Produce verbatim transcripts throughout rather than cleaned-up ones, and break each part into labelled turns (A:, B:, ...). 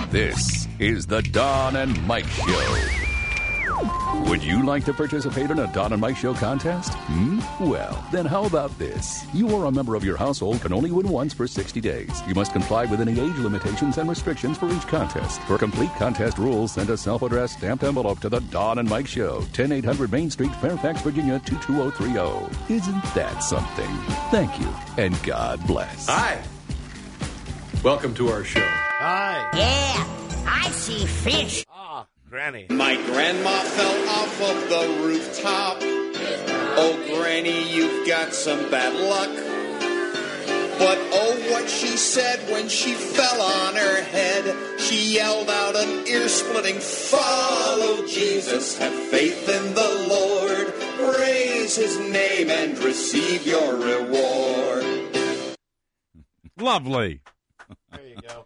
A: This is the Don and Mike Show. Would you like to participate in a Don and Mike Show contest? Hmm? Well, then how about this? You or a member of your household can only win once for sixty days. You must comply with any age limitations and restrictions for each contest. For complete contest rules, send a self-addressed stamped envelope to the Don and Mike Show, ten eight hundred Main Street, Fairfax, Virginia, two two zero three zero. Isn't that something? Thank you, and God bless.
B: Hi. Welcome to our show.
C: Hi.
D: Yeah, I see fish.
C: Ah, Granny.
E: My grandma fell off of the rooftop. Oh, Granny, you've got some bad luck. But oh, what she said when she fell on her head. She yelled out an ear-splitting, follow Jesus, have faith in the Lord, praise his name and receive your reward.
F: Lovely.
C: There you go.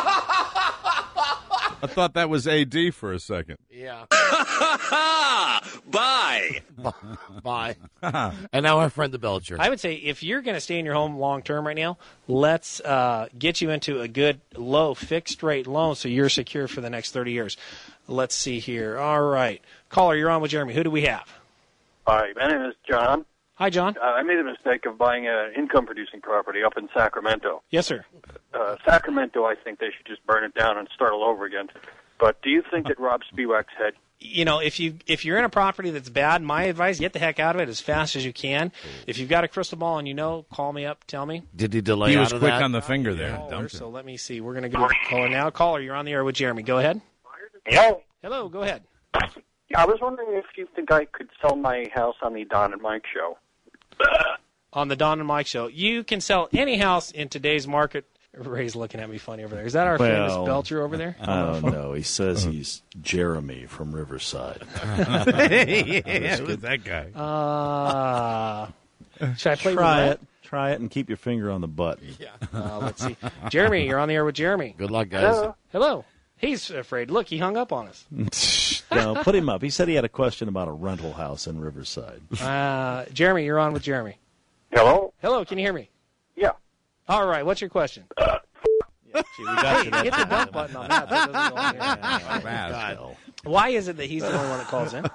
F: I thought that was A D for a second.
C: Yeah.
B: Bye.
C: Bye. And now our friend the Belcher.
G: I would say if you're going to stay in your home long term right now, let's uh, get you into a good low fixed rate loan so you're secure for the next thirty years. Let's see here. All right. Caller, you're on with Jeremy. Who do we have?
H: Hi, my name is John.
G: Hi, John.
H: Uh, I made the mistake of buying an income-producing property up in Sacramento.
G: Yes, sir.
H: Uh, Sacramento, I think they should just burn it down and start all over again. But do you think that Rob Spiewak's head...
G: You know, if, you, if you're in a property that's bad, my advice, get the heck out of it as fast as you can. If you've got a crystal ball and you know, call me up, tell me.
C: Did he delay
F: He
C: out
F: was
C: of
F: quick
C: that?
F: on the finger there.
G: Caller, so let me see. We're going to go to the caller now. Caller, you're on the air with Jeremy. Go ahead.
H: Hello?
G: Hello, go ahead.
H: I was wondering if you think I could sell my house on the Don and Mike show.
G: On the Don and Mike Show. You can sell any house in today's market. Ray's looking at me funny over there. Is that our
I: Well,
G: famous Belcher over there?
I: I don't know. He says he's Jeremy from Riverside.
F: Yeah, who's that guy?
G: Uh, should I play
I: Try
G: roulette?
I: it. Try it and keep your finger on the button.
G: Yeah. Uh, let's see. Jeremy, you're on the air with Jeremy.
C: Good luck, guys.
H: Hello?
G: Hello. He's afraid. Look, he hung up on us.
I: No, put him up. He said he had a question about a rental house in Riverside.
G: Uh, Jeremy, you're on with Jeremy.
H: Hello?
G: Hello, can you hear me?
H: Yeah.
G: All right, what's your question?
I: Yeah, see, we got you
G: Hey, hit the
I: that
G: dump button on that. That doesn't go on here.
I: time.
F: Bad.
G: Why is it that he's the only one that calls in?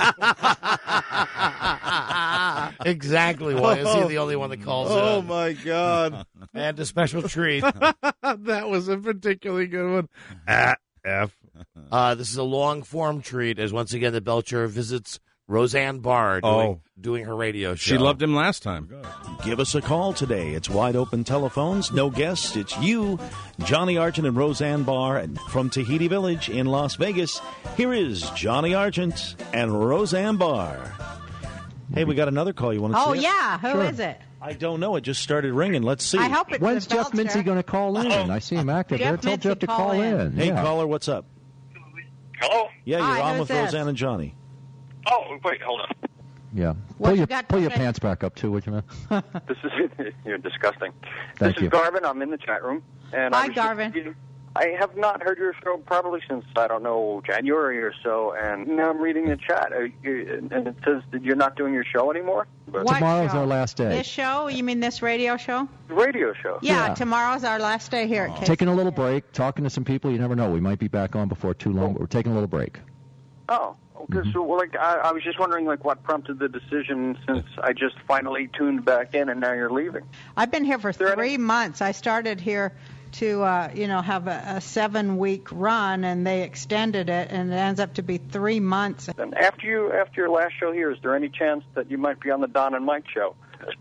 C: Exactly why is he the only one that calls
F: Oh,
C: in?
F: my God.
C: And a special treat.
F: That was a particularly good one. Ah, F.
C: Uh, this is a long-form treat as once again the Belcher visits Roseanne Barr doing,
F: Oh.
C: doing her radio show.
F: She loved him last time.
I: Give us a call today. It's wide open telephones, no guests. It's you, Johnny Argent and Roseanne Barr. And from Tahiti Village in Las Vegas, here is Johnny Argent and Roseanne Barr. Hey, we got another call. You want to
J: Oh,
I: see it?
J: yeah. Who is it?
I: I don't know. It just started ringing. Let's see.
J: I hope it's
K: When's
J: the
K: Jeff
J: Belcher.
K: Mincy going to call in? I see him active
J: Jeff
K: there. Tell
J: Mincy,
K: Jeff to
J: call
K: call
J: in.
K: in.
I: Hey,
K: Yeah.
I: caller, what's up?
H: Hello?
I: Yeah, you're
J: Hi,
I: on
J: who's
I: with
J: this?
I: Roseanne and Johnny.
H: Oh, wait, hold on.
K: Yeah.
J: What
K: Pull
J: you
K: your,
J: got
K: pull
J: to
K: your
J: say?
K: pants back up, too, would you, man?
H: This is you're disgusting.
K: Thank
H: this
K: you.
H: is Garvin. I'm in the chat room. And
J: Hi,
H: I was just
J: Garvin.
H: reading- I have not heard your show probably since, I don't know, January or so, and now I'm reading the chat, uh, you- and it says that you're not doing your show anymore? But
J: What
K: Tomorrow's
J: show?
K: our last day.
J: This show? You mean this radio show?
H: the radio show.
J: Yeah,
K: Yeah.
J: tomorrow's our last day here at K C.
K: Taking a little break, talking to some people. You never know. We might be back on before too long, but we're taking a little break.
H: Oh, okay. So, well, like, I, I was just wondering, like, what prompted the decision since I just finally tuned back in and now you're leaving?
J: I've been here for
H: there any-
J: three months. I started here to, uh, you know, have a, a seven-week run, and they extended it, and it ends up to be three months.
H: And after you, after your last show here, is there any chance that you might be on the Don and Mike show?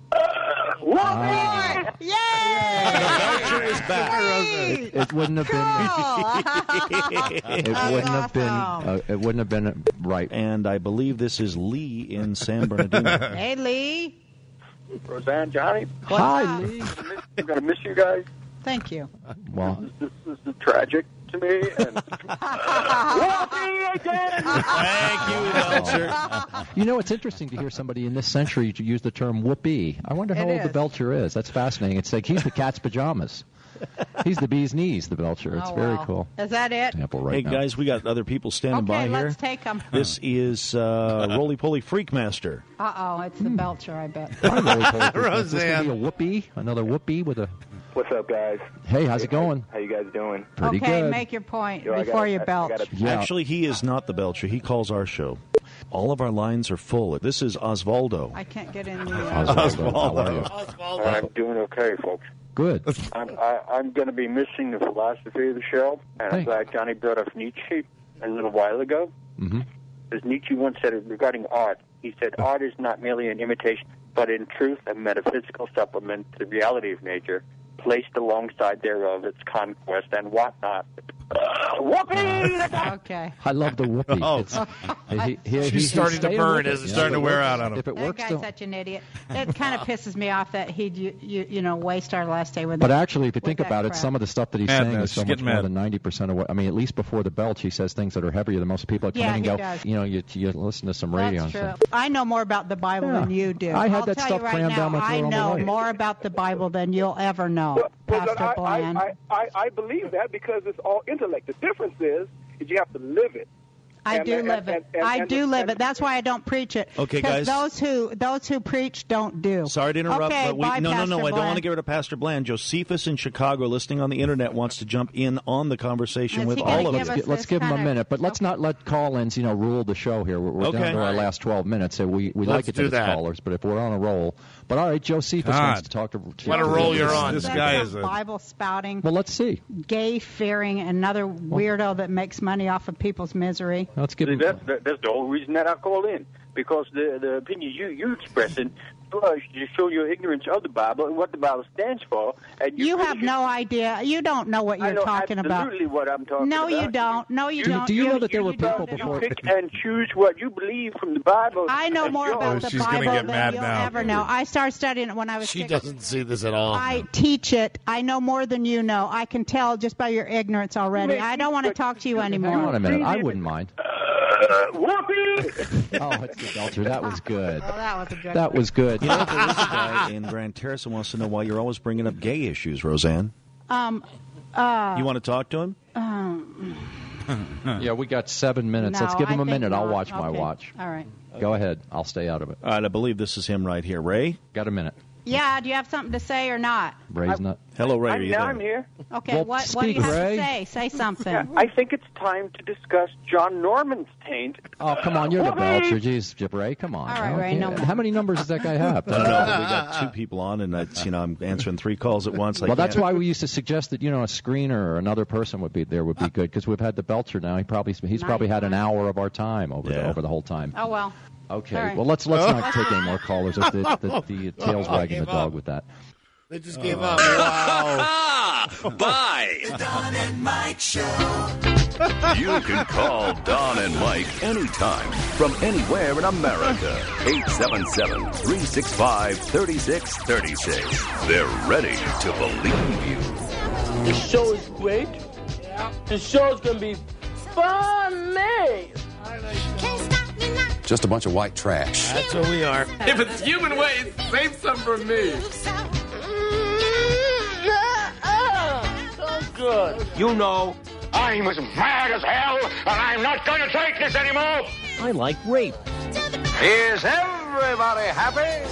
J: Uh, Yay!
I: Belcher is back.
K: It, it wouldn't have been. It wouldn't have been. Uh, it wouldn't have been right.
I: And I believe this is Lee in San Bernardino.
J: Hey, Lee.
H: Roseanne, Johnny,
J: What's
K: Hi,
J: up?
K: Lee.
H: I'm gonna miss you guys.
J: Thank you.
K: Well,
H: This, this is tragic to me. And Whoopee again.
I: Thank you, Belcher.
K: you know, it's interesting to hear somebody in this century to use the term whoopee. I wonder how
J: It
K: old the
J: is.
K: Belcher is. That's fascinating. It's like he's the cat's pajamas. He's the bee's knees, the Belcher. It's
J: Oh,
K: very
J: wow.
K: cool.
J: Is that it?
K: Example right
I: Hey,
K: now.
I: guys, we got other people standing by
J: Okay,
I: here.
J: let's take them.
I: This is uh, Roly Poly Freakmaster.
J: Uh-oh, it's the Belcher, I bet.
K: Hi, Roly Poly Freakmaster. Is this
F: Roseanne.
K: going to be a whoopee? Another whoopee with a
L: What's up, guys?
K: Hey, how's it going?
L: How you guys doing?
K: Pretty
J: okay,
K: good.
J: make your point
L: Yo, I
J: before
L: gotta-
J: you
L: I- I
J: belch.
L: gotta-
K: Yeah.
I: Actually, he is not the belcher. He calls our show. All of our lines are full. This is Osvaldo.
J: I can't get in the.
K: Osvaldo, how are you?
H: I'm doing okay, folks.
K: Good.
H: I'm, I, I'm going to be missing the philosophy of the show, and I'm
K: Hey.
H: glad Johnny brought up Nietzsche a little while ago.
K: Mm-hmm.
H: Because Nietzsche once said regarding art, he said, art is not merely an imitation, but in truth a metaphysical supplement to the reality of nature, placed alongside thereof its conquest and whatnot. Whoopee!
J: Okay.
K: I love the whoopee.
F: Oh.
K: It's, he, he,
F: She's
K: he's
F: starting to
K: staying
F: burn,
K: with it,
F: isn't it?
K: you know,
F: Starting to
K: if it
F: wear
K: works-
F: out on him.
K: If it
J: That
K: works,
J: guy's
K: still.
J: such an idiot. It kind of pisses me off that he'd you, you, you know waste our last day with.
K: But
J: that-
K: actually, if you
J: with
K: think
J: that
K: about it,
J: crap.
K: some of the stuff that he's saying
F: Madness.
K: is so
F: He's
K: much
F: getting
K: more
F: mad.
K: than ninety percent of what. I mean, at least before the belch, he says things that are heavier than most people come
J: Yeah,
K: in and
J: he
K: go.
J: does.
K: You know, you, you listen to some radio.
J: That's
K: and
J: true.
K: say,
J: I know more about the Bible
K: Yeah.
J: than you do.
K: I had
J: I'll
K: that
J: tell
K: stuff
J: you right
K: crammed
J: now,
K: down my throat
J: I
K: all my
J: know
K: life.
J: more about the Bible than you'll ever know,
M: Well,
J: Pastor
M: I, I,
J: Bland.
M: I, I, I believe that because it's all intellect. The difference is, is you have to live it.
J: I
M: And-
J: do
M: and-
J: live it.
M: and- and-
J: I
M: and-
J: do
M: and-
J: live it. That's why I don't preach it.
I: Okay,
J: 'Cause
I: guys.
J: Those who those who preach don't do.
I: Sorry to interrupt,
J: okay,
I: but we
J: bye,
I: no, no,
J: Pastor
I: no. I don't
J: Bland.
I: want to get rid of Pastor Bland. Josephus in Chicago, listening on the internet, wants to jump in on the conversation
J: Is
I: with
J: he gonna
I: all of
J: give
I: you.
J: us
K: Let's, let's
J: this
K: give him a
J: kind of-
K: minute, but let's not let call-ins, you know, rule the show here. We're, we're
I: Okay.
K: down to our
I: All right.
K: last twelve minutes, so we, we
C: Let's
K: like it
C: do
K: that it's
C: that.
K: callers, but if we're on a roll. But all right, Josephus
F: God.
K: wants to talk to. to
C: What a
K: to-
C: roll you're on.
F: This
J: That's
F: guy
J: a
F: is a.
J: Bible spouting,
K: Well, let's see.
J: gay fearing, another weirdo that makes money off of people's misery.
K: Let's give
H: See,
K: him.
H: that's, that, that's the whole reason that I called in. Because the, the opinions you, you're expressing uh, you show your ignorance of the Bible and what the Bible stands for. And you,
J: You
H: really
J: have
H: should-
J: no idea. You don't know what
H: I
J: you're
H: know
J: talking about.
H: absolutely what I'm talking
J: No,
H: about.
J: you don't. No, you
K: Do-
J: don't.
K: do you know that there were
J: you
K: people
J: don't.
K: before-
H: You pick and choose what you believe from the Bible.
J: I know
H: and
J: more
H: yours.
J: about
F: Oh,
J: the
F: she's gonna
J: Bible
F: get
J: than
F: mad
J: you'll
F: now.
J: ever know. I started studying it when I was
C: She
J: six.
C: doesn't see this at all.
J: I teach it. I know more than you know. I can tell just by your ignorance already. I don't want to talk to you
K: Hang on a
J: anymore.
K: minute. I wouldn't mind.
H: Uh, whoopee!
K: Oh, it's the belcher. That was good.
J: Oh, that was a good
K: That
J: one.
K: was good.
I: You know, there is a guy in Grand Terrace who wants to know why you're always bringing up gay issues, Roseanne.
J: Um, uh,
I: You want to talk to him?
J: um,
K: Yeah, we got seven minutes.
J: no,
K: Let's give him
J: I
K: a
J: think
K: minute. I'll
J: not.
K: watch my
J: Okay.
K: watch.
J: All right.
K: Go ahead. I'll stay out of it.
I: All right, I believe this is him right here. Ray?
K: Got a minute.
J: Yeah, do you have something to say or not?
K: Ray's not.
I: Hello, Ray. Are
H: I'm,
I: you
H: now
I: there?
H: I'm here.
J: Okay,
K: Well,
J: what, what do you
K: speak,
J: have
K: Ray.
J: to say? Say something.
H: Yeah, I think it's time to discuss John Norman's taint.
K: Oh, come on. You're the belcher. Jeez, Jip Ray, come on.
J: All right,
K: now.
J: Ray, no
K: Yeah.
J: more.
K: How many numbers does that guy have?
I: I don't know, but we got two people on, and that's, you know, I'm answering three calls at once. I
K: Well, that's
I: can't-
K: why we used to suggest that, you know, a screener or another person would be there would be good, because we've had the belcher now. He probably he's probably had an hour of our time over the,
I: Yeah.
K: over the whole time.
J: Oh, well.
K: Okay.
J: All right.
K: Well, let's let's not take any more callers. The, the, the, the tail's wagging the dog with that.
C: They just gave up. Wow.
A: Bye.
N: Don and Mike Show.
A: You can call Don and Mike anytime from anywhere in America. eight seven seven, three six five, three six three six. They're ready to believe you.
O: The show is great. The show is going to be funny.
P: Just a bunch of white trash.
C: That's what we are.
O: If it's human waste, save some for me. So good.
Q: You know, I'm as mad as hell, and I'm not going to take this anymore.
I: I like rape.
Q: Is everybody happy?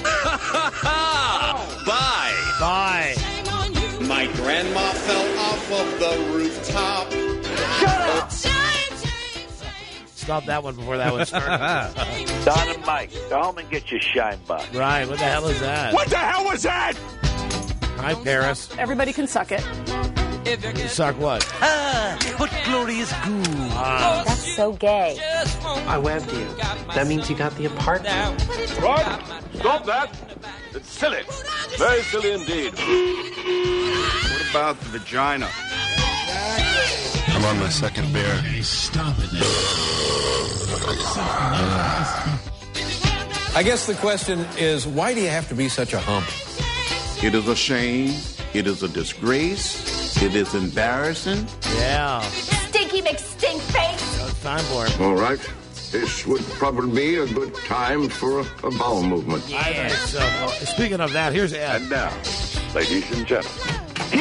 A: Bye.
C: Bye.
E: My grandma fell off of the rooftop.
C: Stop that one before that one started.
R: Don and Mike, go home and get your shine box.
C: Right, what the hell is that?
Q: What the hell was that?
C: Hi, Paris.
S: Everybody can suck it.
C: You suck what?
O: Ah, what glorious goo.
C: Ah.
S: That's so gay.
O: I webbed you. That means you got the apartment.
Q: What? Stop that. It's silly. Very silly indeed.
T: What about the vagina? I'm on my second beer.
U: Stop it now.
B: I guess the question is, why do you have to be such a hump?
T: It is a shame. It is a disgrace. It is embarrassing.
C: Yeah.
S: Stinky McStink face.
C: It's time for it.
V: All right. This would probably be a good time for a, a bowel movement.
C: I think so. Speaking of that, here's Ed.
T: And now, ladies and gentlemen,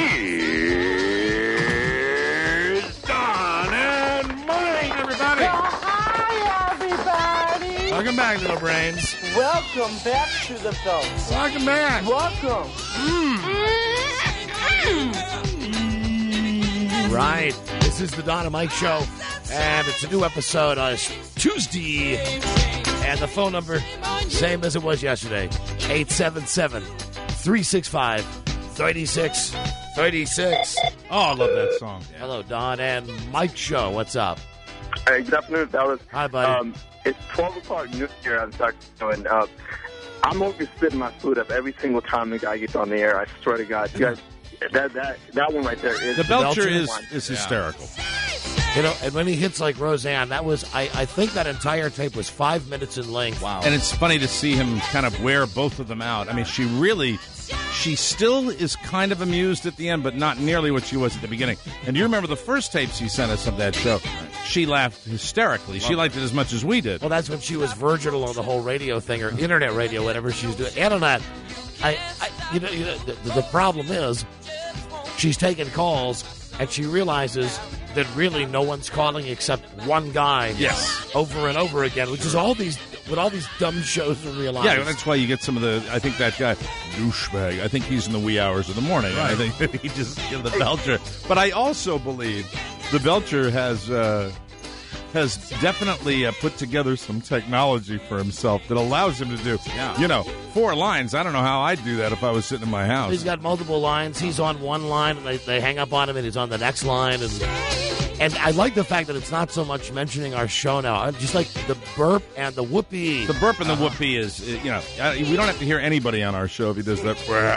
T: here's Don and Mike, everybody.
O: Hi, everybody.
C: Welcome back, little brains.
O: Welcome back to the film.
C: Welcome back.
O: Welcome.
C: Mm. Right. This is the Don and Mike Show, and it's a new episode on Tuesday. And the phone number, same as it was yesterday, eight seven seven, three six five, three six three six.
F: Oh, I love that song.
C: Hello, Don and Mike Show. What's up?
L: Hey, good afternoon, fellas.
C: Hi, buddy.
L: Um, it's twelve o'clock noon here on Sacramento, and uh, I'm over spitting my food up every single time the guy gets on the air. I swear to God. You guys, that, that, that one right there is...
F: The Belcher,
L: the
F: is,
L: one.
F: is hysterical.
C: You know, and when he hits like Roseanne, that was, I, I think that entire tape was five minutes in length. Wow.
F: And it's funny to see him kind of wear both of them out. I mean, she really, she still is kind of amused at the end, but not nearly what she was at the beginning. And do you remember the first tapes he sent us of that show? She laughed hysterically. She liked it as much as we did.
C: Well, that's when she was virginal on the whole radio thing, or internet radio, whatever she was doing. Internet, I, I you know, you know the, the problem is, she's taking calls, and she realizes that really no one's calling except one guy.
F: Yes.
C: Over and over again, which is all these, what all these dumb shows are realizing.
F: Yeah, that's why you get some of the, I think that guy, douchebag, I think he's in the wee hours of the morning.
C: Right.
F: I think that he just, you know, the Belcher. But I also believe the Belcher has, uh, has definitely uh, put together some technology for himself that allows him to do,
C: Yeah.
F: you know, four lines. I don't know how I'd do that if I was sitting in my house.
C: He's got multiple lines. He's on one line, and they, they hang up on him, and he's on the next line. And and I like the fact that it's not so much mentioning our show now. I just like the burp and the whoopee.
F: The burp and the whoopee is, uh, you know, uh, we don't have to hear anybody on our show if he does that.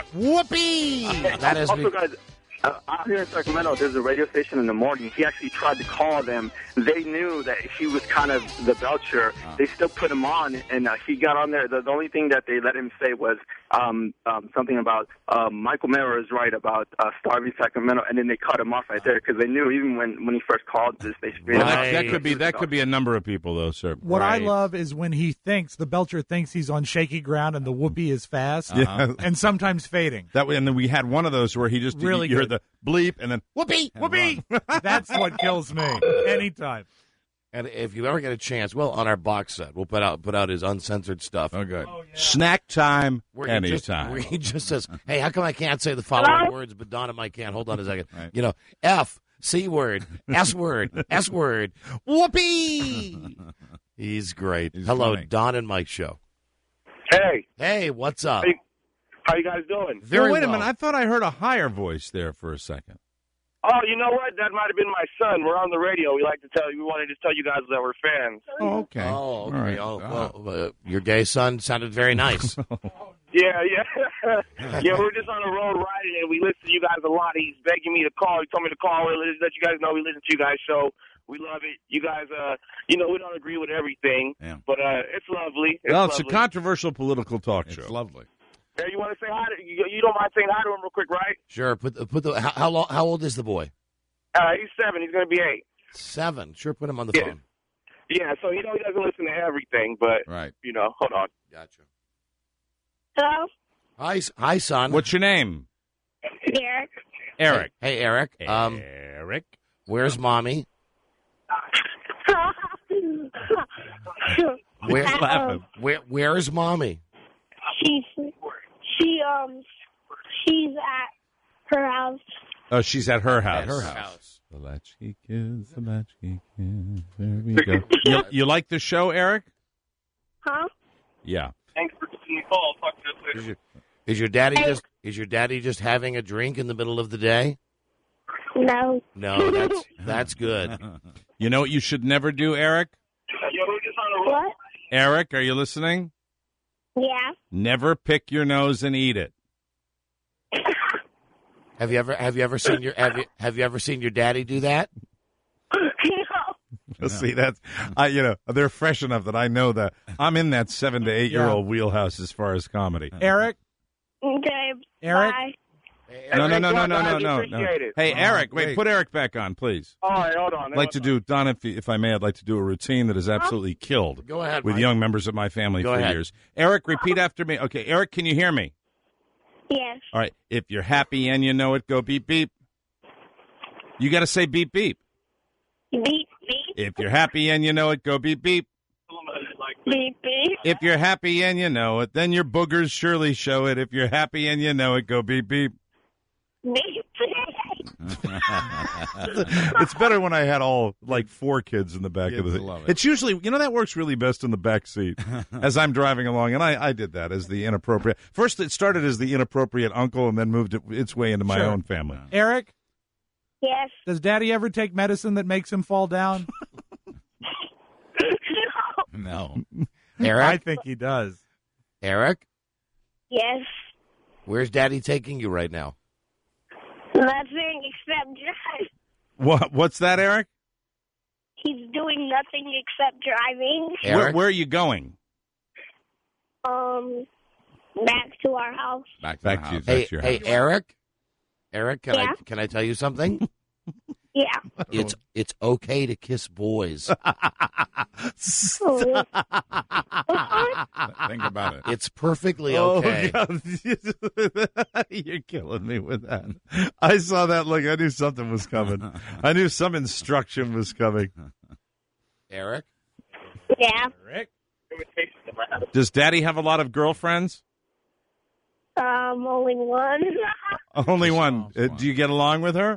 C: Whoopee! That is
L: Also, guys, uh, out here in Sacramento, there's a radio station in the morning. He actually tried to call them. They knew that he was kind of the Belcher. They still put him on, and uh, he got on there. The, the only thing that they let him say was um, um, something about uh, Michael Mara is right about uh, starving Sacramento, and then they cut him off right there because they knew even when, when he first called this, they
F: Well, that, that could be that could be a number of people, though, sir.
P: What I love is when he thinks, the Belcher thinks he's on shaky ground and the whoopee is fast
F: Yeah.
P: and sometimes fading.
F: That way, and then we had one of those where he just
P: Really
F: you heard
P: good.
F: the bleep and then
C: whoopee,
P: whoopee. That's what kills me anytime.
C: And if you ever get a chance, well, on our box set, we'll put out put out his uncensored stuff.
F: Okay. Snack time,
C: Where he just,
F: anytime.
C: where he just says, hey, how come I can't say the following
F: Hello?
C: words, but Don and Mike can? Hold on a second. You know, F, C word, S word, S word, whoopee. He's great.
F: He's
C: Hello,
F: funny.
C: Don and Mike Show.
L: Hey.
C: Hey, what's up?
L: Hey, how you guys doing?
C: Very
F: Well, wait a
C: well.
F: minute. I thought I heard a higher voice there for a second.
L: Oh, you know what? That might have been my son. We're on the radio. We like to tell you. We wanted to tell you guys that we're fans.
F: Oh, okay.
C: Oh, okay.
F: All right.
C: Oh, well, uh, your gay son sounded very nice.
L: Yeah, yeah. yeah, we're just on the road riding, and we listen to you guys a lot. He's begging me to call. He told me to call. Let you guys know we listen to you guys' show. We love it. You guys, uh, you know, we don't agree with everything,
F: Yeah.
L: but uh, it's lovely. It's
F: well, it's
L: lovely.
F: a controversial political talk show.
U: It's lovely.
L: Hey, you want to say hi to you? You don't mind saying hi to him real quick, right?
C: Sure. Put the, put the. How, how long? How old is the boy?
L: Uh, he's seven. He's going to be eight.
C: Seven. Sure. Put him on the
L: Yeah.
C: phone.
L: Yeah, so, you know, he doesn't listen to everything, but,
U: Right.
L: you know, hold on.
C: Gotcha.
S: Hello?
C: Hi, s- hi, son.
F: What's your name?
S: Derek.
F: Eric.
C: Hey, Eric. Um,
F: Eric.
C: Where's mommy? Where?
S: Um,
C: Where? Where's mommy?
S: she's, she, um, she's at her house.
F: Oh, she's at her house.
C: At her house.
F: The latchkey kids, the latchkey kids. There we go. you, you like the show, Eric?
S: Huh?
F: Yeah.
L: Thanks for taking the call. Talk to you
C: Is
L: later.
C: your, is your daddy just? Is your daddy just having a drink in the middle of the day?
S: No.
C: No, that's that's good.
F: You know what you should never do, Eric?
S: What?
F: Eric, are you listening?
S: Yeah.
F: Never pick your nose and eat it.
C: Have you ever have you ever seen your have you have you ever seen your daddy do that?
F: See, that's I. You know, they're fresh enough that I know that I'm in that seven to eight year old wheelhouse as far as comedy.
P: Eric?
S: Okay.
P: Eric?
S: Bye.
F: No, no, no, no, no, no, no, no.
L: Appreciate it.
F: Hey,
U: Oh,
F: Eric, wait,
U: great.
F: put Eric back on, please.
L: All right, hold on.
F: I'd like to do, Don, if, if I may, I'd like to do a routine that has absolutely killed
C: Go ahead,
F: with
C: Mike.
F: young members of my family
C: Go
F: for
C: ahead.
F: years. Eric, repeat after me. Okay, Eric, can you hear me?
S: Yes.
F: All right. If you're happy and you know it, go beep, beep. You got to say beep, beep.
S: Beep, beep.
F: If you're happy and you know it, go beep, beep.
S: Beep, beep.
F: If you're happy and you know it, then your boogers surely show it. If you're happy and you know it, go beep, beep.
S: Beep, beep.
F: It's better when I had all like four kids in the back
D: Kids
F: of the.
D: love it.
F: It's usually, you know, that works really best in the back seat as I'm driving along, and I, I did that as the inappropriate. First, it started as the inappropriate uncle, and then moved it, its way into my
P: Sure.
F: own family.
P: Eric,
S: Yes.
P: does Daddy ever take medicine that makes him fall down?
D: No.
C: Eric?
P: I think he does.
C: Eric,
S: Yes.
C: where's Daddy taking you right now?
S: Nothing except drive.
F: What? What's that, Eric?
S: He's doing nothing except driving.
F: Where, where are you going?
S: Um, back to our house.
D: Back to,
F: Back
D: the
F: to,
D: house.
F: back
C: Hey,
F: to your
C: hey,
F: house.
C: Eric. Eric, can
S: Yeah?
C: I can I tell you something?
S: Yeah.
C: It's it's okay to kiss boys.
S: Oh.
D: Think about it.
C: It's perfectly
F: Oh,
C: okay.
F: God. You're killing me with that. I saw that look. I knew something was coming. I knew some instruction was coming.
C: Eric?
S: Yeah.
P: Rick?
F: Does Daddy have a lot of girlfriends?
S: Um, only one.
F: Only one. Uh, do you get along with her?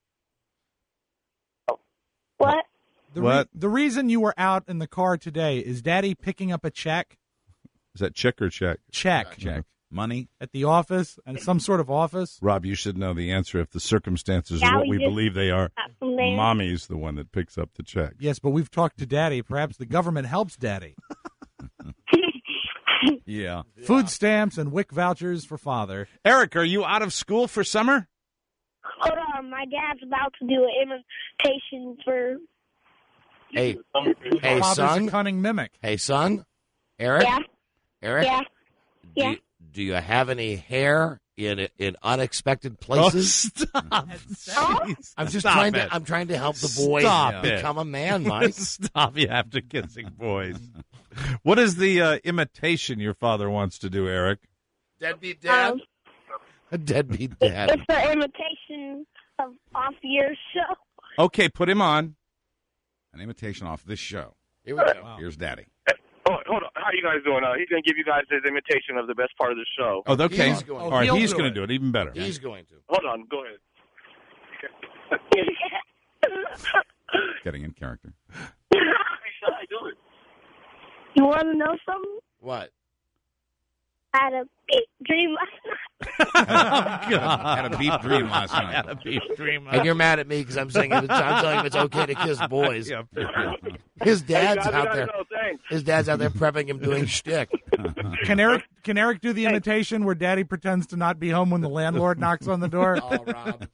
S: What?
P: The re-
F: What?
P: the reason you were out in the car today is Daddy picking up a check?
F: Is that chick or check?
P: Check.
D: Check. Money?
P: At the office, at some sort of office?
F: Rob, you should know the answer if the circumstances
S: Yeah,
F: are what
S: we
F: we
S: just
F: believe they are.
S: got from there.
F: Mommy's the one that picks up the check.
P: Yes, but we've talked to Daddy. Perhaps the government helps Daddy.
D: Yeah.
P: Food stamps and W I C vouchers for father.
F: Eric, are you out of school for summer?
S: Hold on, my dad's about to do an imitation for.
C: Hey, hey,
P: Father's
C: son.
P: a cunning mimic.
C: Hey, son. Eric?
S: Yeah.
C: Eric?
S: Yeah.
C: Do,
S: Yeah.
C: you, do you have any hair in in unexpected places?
F: Oh, stop.
C: I'm just
F: Stop
C: trying
F: it.
C: to I'm trying to help the boy
F: Stop it.
C: become a man, Mike.
F: Stop you after kissing boys. What is the uh, imitation your father wants to do, Eric?
C: Deadbeat dad.
S: Um,
C: A deadbeat
S: it-
C: dad.
S: it's an imitation of off your show.
F: Okay, put him on.
D: An imitation off this show.
C: Here we go.
D: Here's Daddy.
M: Oh, hold on. How you guys doing? Uh, he's going to give you guys his imitation of the best part of the show.
F: Oh, okay.
C: He's going
F: All
C: to.
F: right,
P: He'll
F: he's
P: do
F: going
P: it.
F: to do it. Even better.
C: He's going to.
M: Hold on. Go ahead.
D: Getting in character.
S: You want to know something?
C: What?
S: I had a big dream last night.
D: Had a beep dream last night.
F: Had a beef dream.
C: And you're mad at me because I'm saying I'm telling him it's okay to kiss boys.
F: Yeah.
C: His
M: Hey,
C: dad's
M: guys, I
C: out
M: gotta
C: there.
M: go. Thanks.
C: His dad's out there prepping him doing shtick.
P: Can Eric can Eric do the imitation where Daddy pretends to not be home when the landlord knocks on the door?
C: Oh, Rob.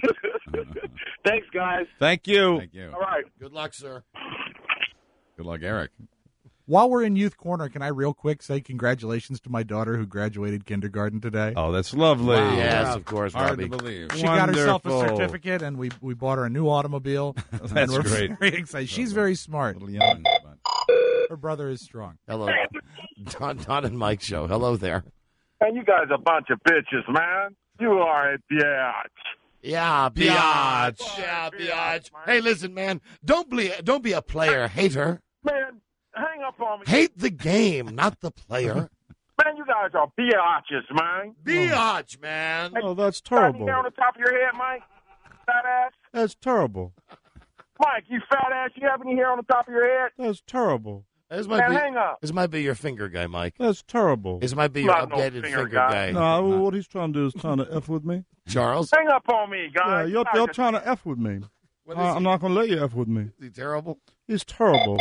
M: Thanks, guys.
F: Thank you.
D: Thank you.
M: All right.
C: Good luck, sir.
D: Good luck, Eric.
P: While we're in Youth Corner, can I real quick say congratulations to my daughter who graduated kindergarten today?
F: Oh, that's lovely.
D: Wow.
C: Yes, of course,
D: Hard
C: Robbie.
D: to believe.
P: She got herself a
F: Wonderful.
P: certificate, and we we bought her a new automobile.
F: That's
P: and we're
F: great.
P: Very excited. She's very
D: A
P: smart.
D: little young, but
P: Her brother is strong.
C: Hello. Don, Don and Mike show. Hello there.
Q: Man, you guys are a bunch of bitches, man. You are a bitch.
C: Yeah, biatch. Yeah, biatch. Hey, listen, man. Don't be don't be a player hater.
Q: Man, hang up on me.
C: Hate the game, not the player.
Q: Man, you guys are biatches, man.
C: Biatch, man.
F: Oh, that's
Q: Got any
F: terrible.
Q: hair on the top of your head, Mike? Fat ass?
F: That's terrible.
Q: Mike, you fat ass, you have any hair on the top of your head?
F: That's terrible.
C: This might
Q: Man,
C: be
Q: hang up.
C: this might be your finger guy, Mike.
F: That's terrible.
C: This might be your
Q: Not no
C: updated
Q: finger
C: finger,
Q: guy.
C: guy.
F: No, what he's trying to do is trying to F with me.
C: Charles.
Q: Hang up on me,
F: Yeah,
Q: guys.
F: you're,
Q: You guys
F: you're
Q: are-
F: trying to F with me.
C: What
F: I,
C: is
F: I'm
C: he?
F: not going to let you F with me.
C: Is he terrible?
F: He's terrible.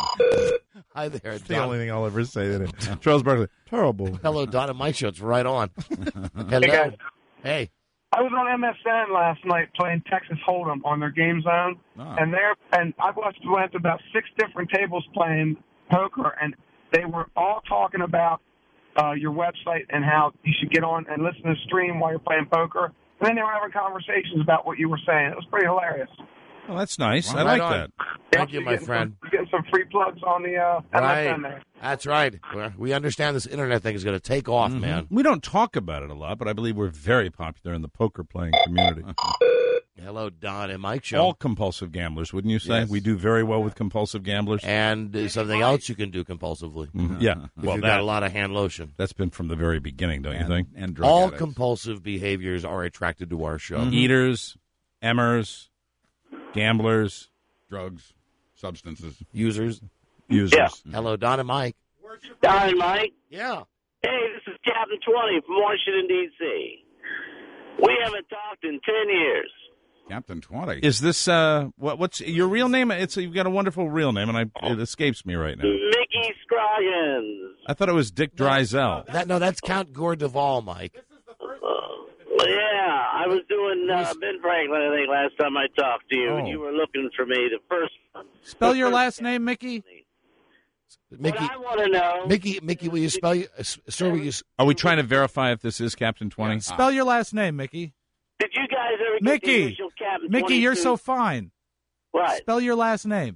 C: Hi there,
F: It's the
C: Don.
F: only thing I'll ever say to him. Charles Barkley, terrible.
C: Hello, Don and Mike show. It's right on. Hello.
U: Hey, guys.
C: Hey.
U: I was on M S N last night playing Texas Hold'em on their Game Zone,
D: Oh.
U: and there and I watched went to about six different tables playing poker, and they were all talking about uh, your website and how you should get on and listen to the stream while you're playing poker. And then they were having conversations about what you were saying. It was pretty hilarious.
F: Well, that's nice. I
C: Right
F: like
C: on.
F: that.
C: Thank you,
U: You're
C: my
U: getting
C: friend.
U: Some, you're getting some free plugs on the uh, M S N
C: Right.
U: there.
C: That's right. We're- We understand this internet thing is going to take off,
F: Mhm.
C: man.
F: We don't talk about it a lot, but I believe we're very popular in the poker playing community.
C: Hello, Don and Mike show.
F: All compulsive gamblers, wouldn't you say?
D: Yes.
F: We do very well with compulsive gamblers.
C: And uh, something else you can do compulsively.
F: Mhm. Yeah.
C: If
F: Well,
C: you've
F: that,
C: got a lot of hand lotion.
F: that's been from the very beginning, don't you
D: and,
F: think?
D: and drug
C: All
D: addicts.
C: compulsive behaviors are attracted to our show.
F: Eaters, Emmers, gamblers,
D: drugs, substances,
C: users.
F: Users.
C: Yeah. Hello, Don and Mike.
G: Don and Mike?
C: Yeah.
G: Hey, this is Captain twenty from Washington, D C We haven't talked in ten years.
D: Captain twenty.
F: Is this uh what? What's your real name? It's you've got a wonderful real name, and I it escapes me right now.
G: Mickey Scroggins.
F: I thought it was Dick Drysdale.
C: That no, that's Count Gore Duvall, Mike.
G: Uh, yeah, I was doing uh, Ben Franklin, I think, last time I talked to you,
P: Oh.
G: and you were looking for me. The first one.
P: Spell
G: the
P: your
G: first
P: last name, Mickey.
C: Mickey,
G: What I want to know.
C: Mickey, Mickey, will you spell your, uh, sir? Will you? s-
F: Are we trying to verify if this is Captain twenty?
P: Spell your last name, Mickey.
G: Did you guys ever get the
P: Mickey.
G: initial Captain
P: Mickey, you're
G: twenty-two?
P: so fine.
G: What?
P: Spell your last name.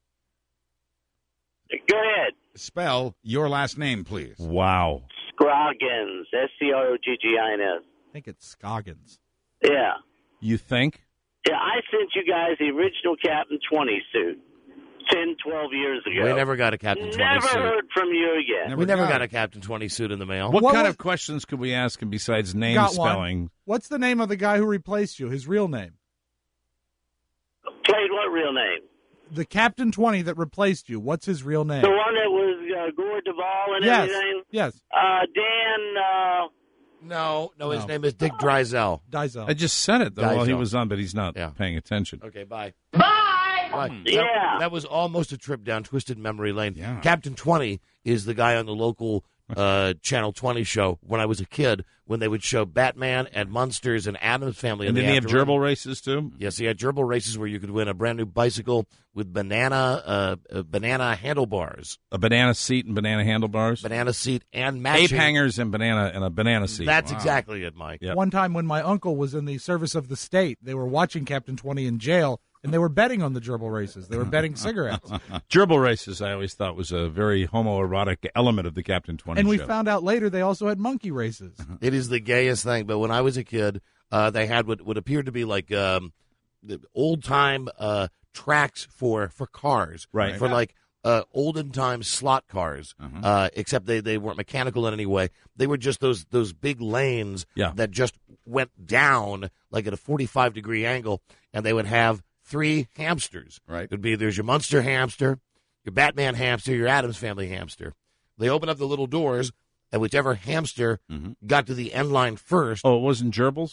G: Go ahead.
D: Spell your last name, please.
F: Wow.
G: Scroggins. S C R O G G I N S.
P: I think it's Scoggins.
G: Yeah.
F: You think?
G: Yeah, I sent you guys the original Captain twenty suit ten, twelve years ago.
C: We never got a Captain twenty
G: Never
C: suit.
G: heard from you again.
C: we never got a Captain twenty suit in the mail.
F: What,
P: What
F: kind
P: was-
F: of questions could we ask him besides name
P: Got one.
F: spelling?
P: What's the name of the guy who replaced you? His real name?
G: Played what real name?
P: The Captain twenty that replaced you. What's his real name?
G: The one that was uh, Gore Duvall and
P: Yes.
G: everything?
P: Yes.
G: Uh, Dan, uh,
C: No, no, his
P: No.
C: name is Dick Drysdale.
P: Dysel.
F: I just said it though while he
C: Dysel.
F: was on, but he's not
C: Yeah.
F: paying attention.
C: Okay, bye.
G: Bye!
C: Right.
G: Yeah.
C: That, that was almost a trip down twisted memory lane.
D: Yeah.
C: Captain twenty is the guy on the local uh, Channel twenty show when I was a kid, when they would show Batman and Munsters and Addams Family.
F: And
C: in
F: did
C: the
F: he have
C: afternoon.
F: gerbil races too?
C: Yes, he had gerbil races where you could win a brand new bicycle with banana uh, uh, banana handlebars,
F: A banana seat and banana handlebars,
C: banana seat, and matching.
F: ape hangers and banana and a banana seat.
C: That's
F: Wow.
C: exactly it, Mike.
F: Yep.
P: One time when my uncle was in the service of the state, they were watching Captain twenty in jail, and they were betting on the gerbil races. They were betting cigarettes.
F: Gerbil races, I always thought was a very homoerotic element of the Captain twenty
P: And we
F: show.
P: found out later they also had monkey races.
C: It is the gayest thing. But when I was a kid, uh, they had what, what appeared to be like um, the old time uh, tracks for, for cars,
F: Right.
C: For like uh, olden time slot cars.
F: Uh-huh.
C: Uh, except they, they weren't mechanical in any way. They were just those those big lanes
F: Yeah.
C: that just went down like at a forty-five degree angle, and they would have three hamsters.
D: Right.
C: It would be there's your Munster hamster, your Batman hamster, your Addams Family hamster. They open up the little doors, and whichever hamster
F: Mhm.
C: got to the end line first.
F: Oh, it wasn't gerbils?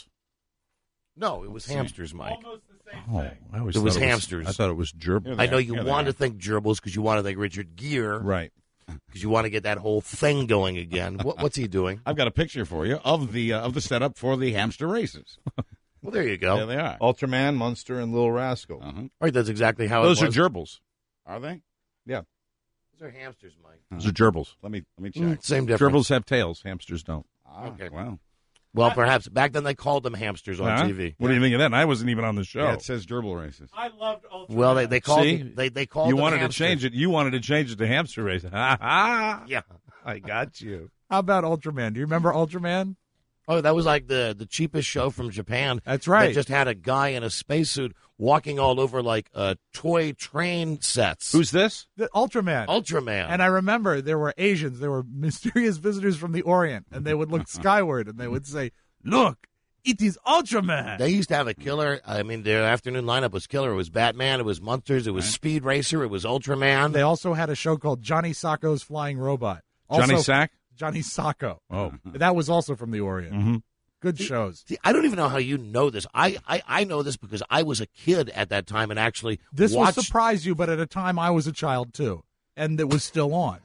C: No, it was hamsters, Mike.
F: Oh, I always
C: It
F: thought
C: was hamsters.
F: I thought it was gerbils.
C: I know you
D: Here they
C: want
D: are.
C: to think gerbils because you want to think Richard Gere,
F: Right.
C: because you want to get that whole thing going again. What, what's he doing?
D: I've got a picture for you of the uh, of the setup for the hamster races.
C: Well, there you go.
D: There they are.
F: Ultraman, Munster, and Little Rascal.
D: Uh-huh.
C: Right, that's exactly how
F: Those
C: it
F: are
C: was.
F: gerbils.
D: Are they?
F: Yeah.
C: Those are hamsters, Mike.
F: Those are gerbils.
D: Let me let me check.
C: Mm, same difference.
F: Gerbils have tails. Hamsters don't.
D: Ah,
C: Okay.
D: Wow.
C: Well, perhaps back then they called them hamsters on
F: Huh?
C: T V.
F: What do you think of that? I wasn't even on the show.
D: Yeah, it says gerbil races.
P: I loved Ultraman.
C: Well, they they called
F: See?
C: they they called
F: you
C: them
F: wanted
C: hamsters.
F: to change it. You wanted to change it to hamster race. Ha ha!
C: Yeah.
F: I got you.
P: How about Ultraman? Do you remember Ultraman?
C: Oh, that was like the the cheapest show from Japan.
P: That's right.
C: That just had a guy in a spacesuit walking all over like uh, toy train sets.
F: Who's this?
P: The Ultraman.
C: Ultraman?
P: And I remember there were Asians, there were mysterious visitors from the Orient, and they would look skyward and they would say, "Look, it is Ultraman."
C: They used to have a killer. I mean, their afternoon lineup was killer. It was Batman. It was Munsters. It was Speed Racer. It was Ultraman.
P: They also had a show called Johnny Sacco's Flying Robot.
F: Johnny
P: Also-
F: Sack?
P: Johnny Sacco.
F: Oh.
P: That was also from the Orient.
F: Mm-hmm.
P: Good shows.
C: See, I don't even know how you know this. I, I, I know this because I was a kid at that time and actually
P: This
C: watched.
P: will surprise you, but at a time I was a child too, and it was still on.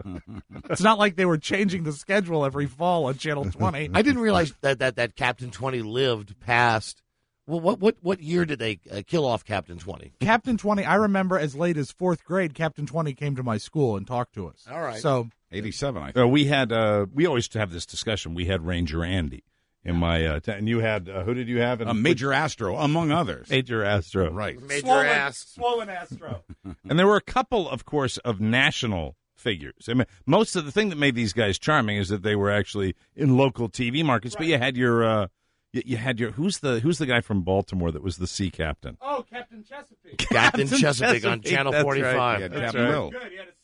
P: It's not like they were changing the schedule every fall on Channel twenty.
C: I didn't realize that, that, that Captain twenty lived past. Well, what what what year did they uh, kill off Captain twenty?
P: Captain twenty, I remember as late as fourth grade, Captain twenty came to my school and talked to us.
C: All right.
P: So
D: eighty-seven, I think.
F: Uh, we had. Uh, we always have this discussion. We had Ranger Andy in my. Uh, t- and you had. Uh, who did you have? In,
D: Uh, Major Astro, among others.
F: Major Astro.
D: Right.
C: Major
P: swollen,
C: ass.
P: swollen Astro.
F: And there were a couple, of course, of national figures. I mean, most of the thing that made these guys charming is that they were actually in local T V markets. But you had your. Uh, you, you had your. Who's the Who's the guy from Baltimore that was the sea captain?
P: Oh, Captain Chesapeake.
C: Captain Chesapeake on Channel
F: That's
C: forty-five.
F: right.
D: Yeah,
F: That's
D: Captain
F: right.
D: Will.
P: Good, he had a sea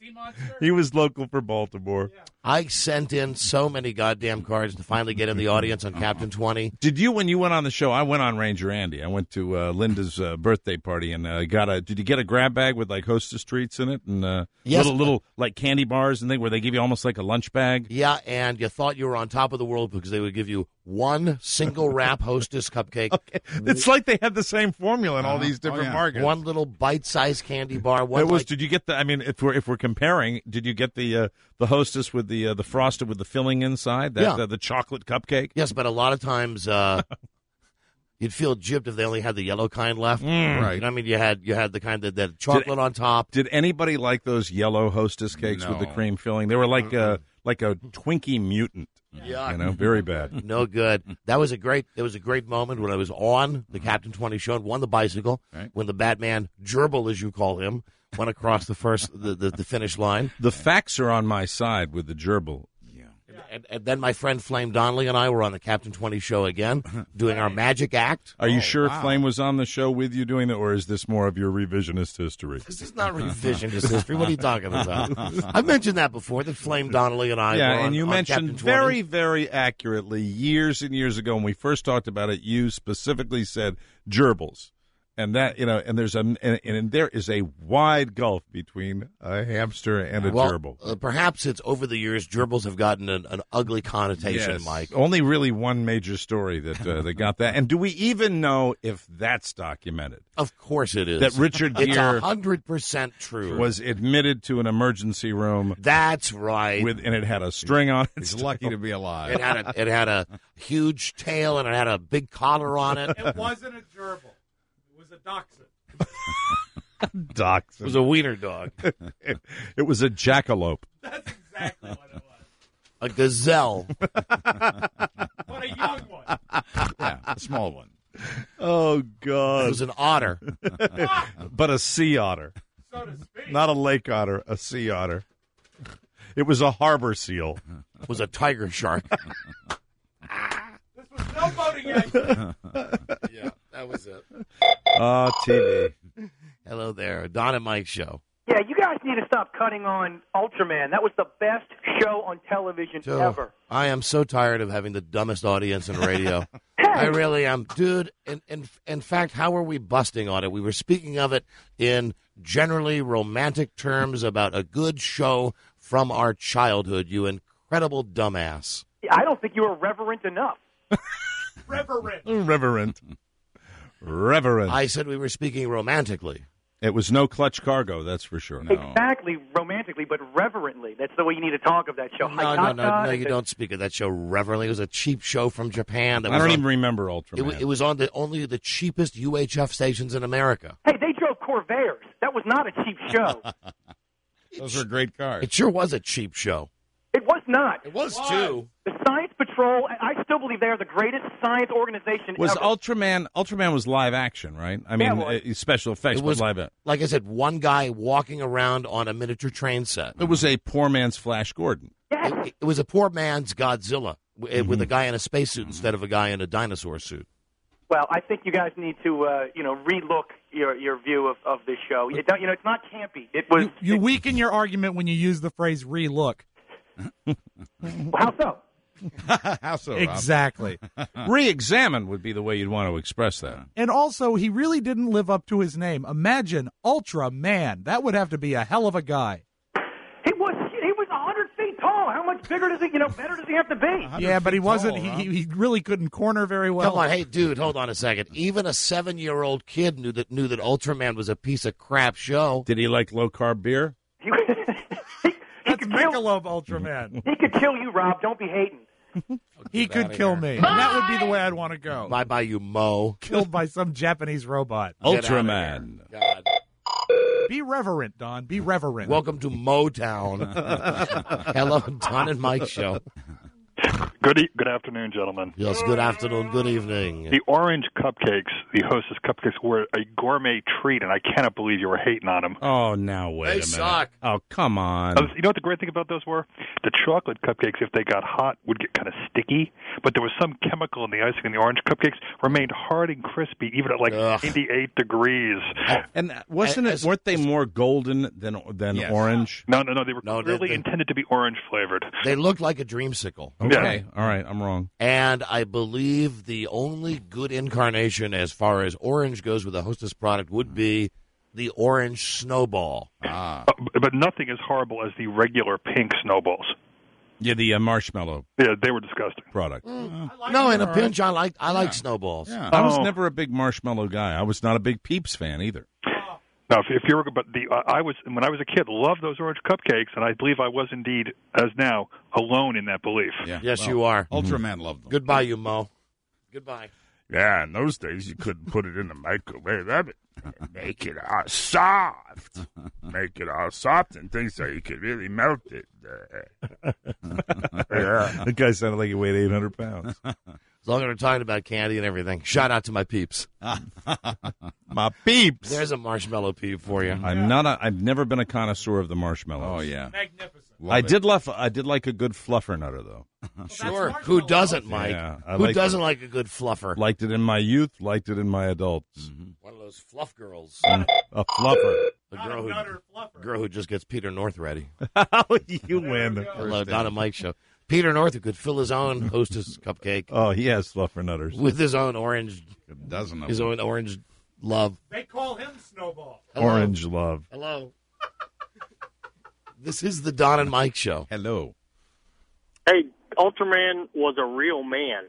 F: He was local for Baltimore.
C: I sent in so many goddamn cards to finally get in the audience on Captain twenty.
F: Did you, when you went on the show, I went on Ranger Andy. I went to uh, Linda's uh, birthday party and uh, got a, did you get a grab bag with like Hostess treats in it? And uh,
C: Yes.
F: little, little like candy bars and thing where they give you almost like a lunch bag?
C: Yeah, and you thought you were on top of the world because they would give you one single wrap Hostess cupcake.
F: Okay. It's like they had the same formula in all these different
C: Oh, yeah.
F: markets.
C: One little bite-sized candy bar. One
F: It was.
C: like-
F: Did you get the? I mean, if we're if we're comparing, did you get the uh, the Hostess with the uh, the frosted with the filling inside? That
C: Yeah.
F: uh, the chocolate cupcake.
C: Yes, but a lot of times uh, you'd feel gypped if they only had the yellow kind left.
F: Mm. Right.
C: You know, I mean, you had you had the kind that that chocolate on top.
F: Did anybody like those yellow Hostess cakes with the
C: No.
F: cream filling? They were like a like a Twinkie mutant.
C: Yeah,
F: You know, very bad.
C: No good. That was a great. It was a great moment when I was on the Captain twenty show and won the bicycle. When the Batman gerbil, as you call him, went across the first the, the, the finish line.
F: The facts are on my side with the gerbil.
C: And, and then my friend Flame Donnelly and I were on the Captain twenty show again, doing our magic act.
F: Are you sure Flame was on the show with you doing that, or is this more of your revisionist history?
C: This is not revisionist history. What are you talking about? I've mentioned that before, that Flame Donnelly and I
F: yeah,
C: were on,
F: and you
C: on
F: mentioned
C: Captain twenty.
F: very, very accurately years and years ago when we first talked about it, you specifically said gerbils. And that, you know, and there's a, and, and there is a wide gulf between a hamster and a
C: well,
F: gerbil.
C: Uh, perhaps it's over the years, gerbils have gotten an, an ugly connotation,
F: Yes.
C: Mike.
F: Only really one major story that uh, that got that. And do we even know if that's documented?
C: Of course it is.
F: That Richard
C: It's
F: Gere
C: one hundred percent true.
F: was admitted to an emergency room.
C: That's right.
F: With and it had a string on it.
D: He's lucky to be alive.
C: It had a, it had a huge tail and it had a big collar on it.
P: It wasn't a gerbil. It was a dachshund.
F: Dachshund.
C: It was a wiener dog.
F: it, it was a jackalope.
P: That's exactly what it was.
C: A gazelle.
P: What a young one.
D: Yeah, a small one.
F: Oh, God.
C: It was an otter.
F: But a sea otter.
P: So to speak.
F: Not a lake otter, a sea otter. It was a harbor seal.
C: It was a tiger shark.
P: This was no voting yet.
C: Yeah, that was it.
F: Ah, T V.
C: Hello there. Don and Mike show.
H: Yeah, you guys need to stop cutting on Ultraman. That was the best show on television
C: So,
H: ever.
C: I am so tired of having the dumbest audience in radio. I really am. Dude, in, in, in fact, how are we busting on it? We were speaking of it in generally romantic terms about a good show from our childhood, you incredible dumbass.
H: I don't think you were reverent enough.
P: Reverend.
F: Reverent. Reverent.
C: I said we were speaking romantically.
F: It was no clutch cargo, that's for sure.
H: Exactly, romantically, but reverently. That's the way you need to talk of that show.
C: No, no, no, no, you don't speak of that show reverently. It was a cheap show from Japan. That
F: I
C: was
F: don't
C: on,
F: even remember Ultraman.
C: It, wa- it was on the only the cheapest U H F stations in America.
H: Hey, they drove Corvairs. That was not a cheap show.
D: Those were great cars.
C: It sure was a cheap show.
H: It was not.
C: It was too.
H: The Science Patrol, I still believe they are the greatest science organization
F: Was
H: ever.
F: Ultraman, Ultraman was live action, right? I mean,
H: Yeah, it
F: uh, special effects,
C: It was,
F: but live action.
C: like I said, one guy walking around on a miniature train set.
F: It was a poor man's Flash Gordon.
C: It, it was a poor man's Godzilla w- with a guy in a spacesuit instead of a guy in a dinosaur suit.
H: Well, I think you guys need to, uh, you know, relook your your view of, of this show. You, don't, you know, it's not campy. It was.
P: You, you weaken your argument when you use the phrase "relook."
H: How so?
D: How so, Rob?
P: Exactly.
F: Re-examine would be the way you'd want to express that.
P: And also, he really didn't live up to his name. Imagine Ultra Man. That would have to be a hell of a guy.
H: He was he was one hundred feet tall. How much bigger does he, you know, better does he have to be?
P: Yeah, but he wasn't. He, he he really couldn't corner very well.
C: Come on, hey, dude, hold on a second. Even a seven-year-old kid knew that knew that Ultraman was a piece of crap show.
F: Did he like low-carb beer?
P: That's Michelob Ultraman.
H: He could kill you, Rob. Don't be hating.
P: He
C: Get
P: could
C: outta
P: kill
C: here.
P: me. And that would be the way I'd want to go.
C: Bye bye, you Mo.
P: Killed by some Japanese robot.
F: Ultraman.
C: God.
P: Be reverent, Don. Be reverent.
C: Welcome to Motown. Hello, Don and Mike show.
J: Good e- good afternoon, gentlemen.
C: Yes, good afternoon, good evening.
J: The orange cupcakes, the Hostess cupcakes, were a gourmet treat, and I cannot believe you were hating on them.
F: Oh, now wait
C: They
F: a minute.
C: suck.
F: Oh, come on.
J: Uh, You know what the great thing about those were? The chocolate cupcakes, if they got hot, would get kind of sticky, but there was some chemical in the icing, and the orange cupcakes remained hard and crispy, even at like
C: Ugh.
J: ninety-eight degrees.
F: And wasn't it? Weren't they more golden than than
J: Yes.
F: orange?
J: No, no, no. They were
C: No, they-
J: really
C: they-
J: intended to be orange flavored.
C: They look like a dreamsicle.
F: Okay, all right, I'm wrong.
C: And I believe the only good incarnation as far as orange goes with a Hostess product would be the orange snowball.
J: Uh, but nothing as horrible as the regular pink snowballs.
F: Yeah, the uh, marshmallow
J: Yeah, they were disgusting.
F: product.
C: No, in a pinch, I like I like snowballs.
F: I was
J: Oh.
F: never a big marshmallow guy. I was not a big Peeps fan either.
J: Now, if, if you were, but the uh, I was when I was a kid, loved those orange cupcakes, and I believe I was indeed, as now, alone in that belief.
D: Yeah.
C: Yes,
D: Well,
C: you are.
D: Ultraman loved them.
C: Goodbye, you Mo. Goodbye.
K: Yeah, in those days you couldn't put it in the microwave. Of it. Make it all soft. Make it all soft and things so you could really melt it. Yeah.
F: That guy sounded like he weighed eight hundred pounds.
C: As long as we're talking about candy and everything, shout out to my peeps.
F: My Peeps.
C: There's a marshmallow peep for you.
F: I'm not. A, I've never been a connoisseur of the marshmallows.
D: Oh, yeah.
P: Magnificent.
D: Love
F: I
D: it.
F: did love. I did like a good fluffer nutter though.
C: Sure. Who doesn't, Mike?
F: Yeah, I
C: Who
F: like
C: doesn't
F: it.
C: like a good fluffer?
F: Liked it in my youth. Liked it in my adults.
C: One of those fluff girls.
F: A fluffer.
C: The girl who, girl who just gets Peter North ready.
F: You win.
C: Hello, Donna Mike Show. Peter North, who could fill his own Hostess cupcake
F: Oh, he has fluffer nutters.
C: with his own orange,
D: A dozen of
C: his
D: them.
C: own orange love.
P: They call him Snowball.
C: Hello.
F: Orange love.
C: Hello. This is the Don and Mike Show.
F: Hello.
W: Hey, Ultraman was a real man.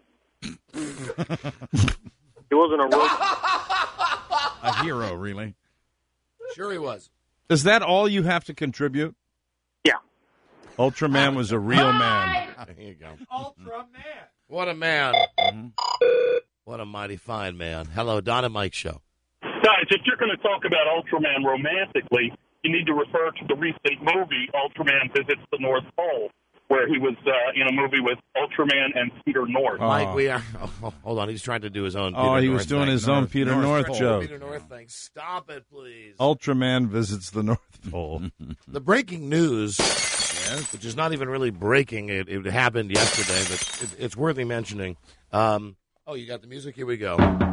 W: He wasn't a robot.
D: A hero, really.
C: Sure he was.
F: Is that all you have to contribute?
W: Yeah.
F: Ultraman was a real man.
C: There you go.
P: Ultraman.
C: What a man.
D: Mm-hmm.
C: What a mighty fine man. Hello, Don and Mike Show.
W: Guys, if you're going to talk about Ultraman romantically, you need to refer to the recent movie, Ultraman Visits the North Pole, where he was uh, in a movie with Ultraman and Peter North.
C: Mike, we are. Oh, hold on. He's trying to do his own.
F: Oh,
C: Peter
F: he
C: North
F: was doing
C: thing.
F: his own Peter North,
C: Pole.
F: joke.
C: Peter North thing. Stop it, please.
F: Ultraman visits the North Pole.
C: The breaking news, which is not even really breaking, it, it happened yesterday, but it, it's worthy mentioning. Um, oh, you got the music? Here we go.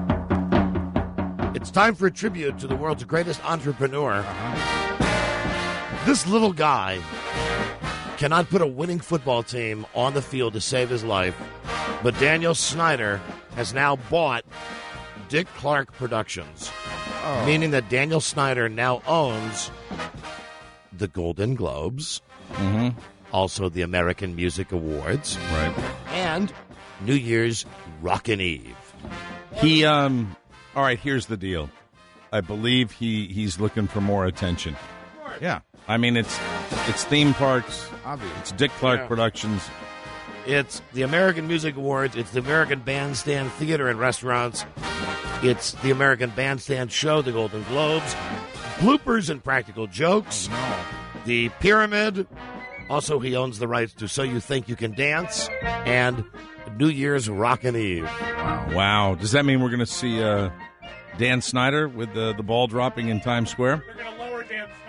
C: It's time for a tribute to the world's greatest entrepreneur. This little guy cannot put a winning football team on the field to save his life, but Daniel Snyder has now bought Dick Clark Productions, meaning that Daniel Snyder now owns the Golden Globes,
F: Mm-hmm.
C: also the American Music Awards,
F: Right.
C: and New Year's Rockin' Eve.
F: He, um, all right, here's the deal. I believe he, he's looking for more attention.
D: Yeah.
F: I mean, it's it's theme parks.
D: Obvious.
F: It's Dick Clark
C: Yeah.
F: Productions.
C: It's the American Music Awards. It's the American Bandstand Theater and Restaurants. It's the American Bandstand Show, the Golden Globes, bloopers and practical jokes, the Pyramid. Also, he owns the rights to So You Think You Can Dance and New Year's Rockin' Eve.
F: Wow. Wow. Does that mean we're going to see uh, Dan Snyder with the, the ball dropping in Times Square?
P: They're going to lower Dan Snyder.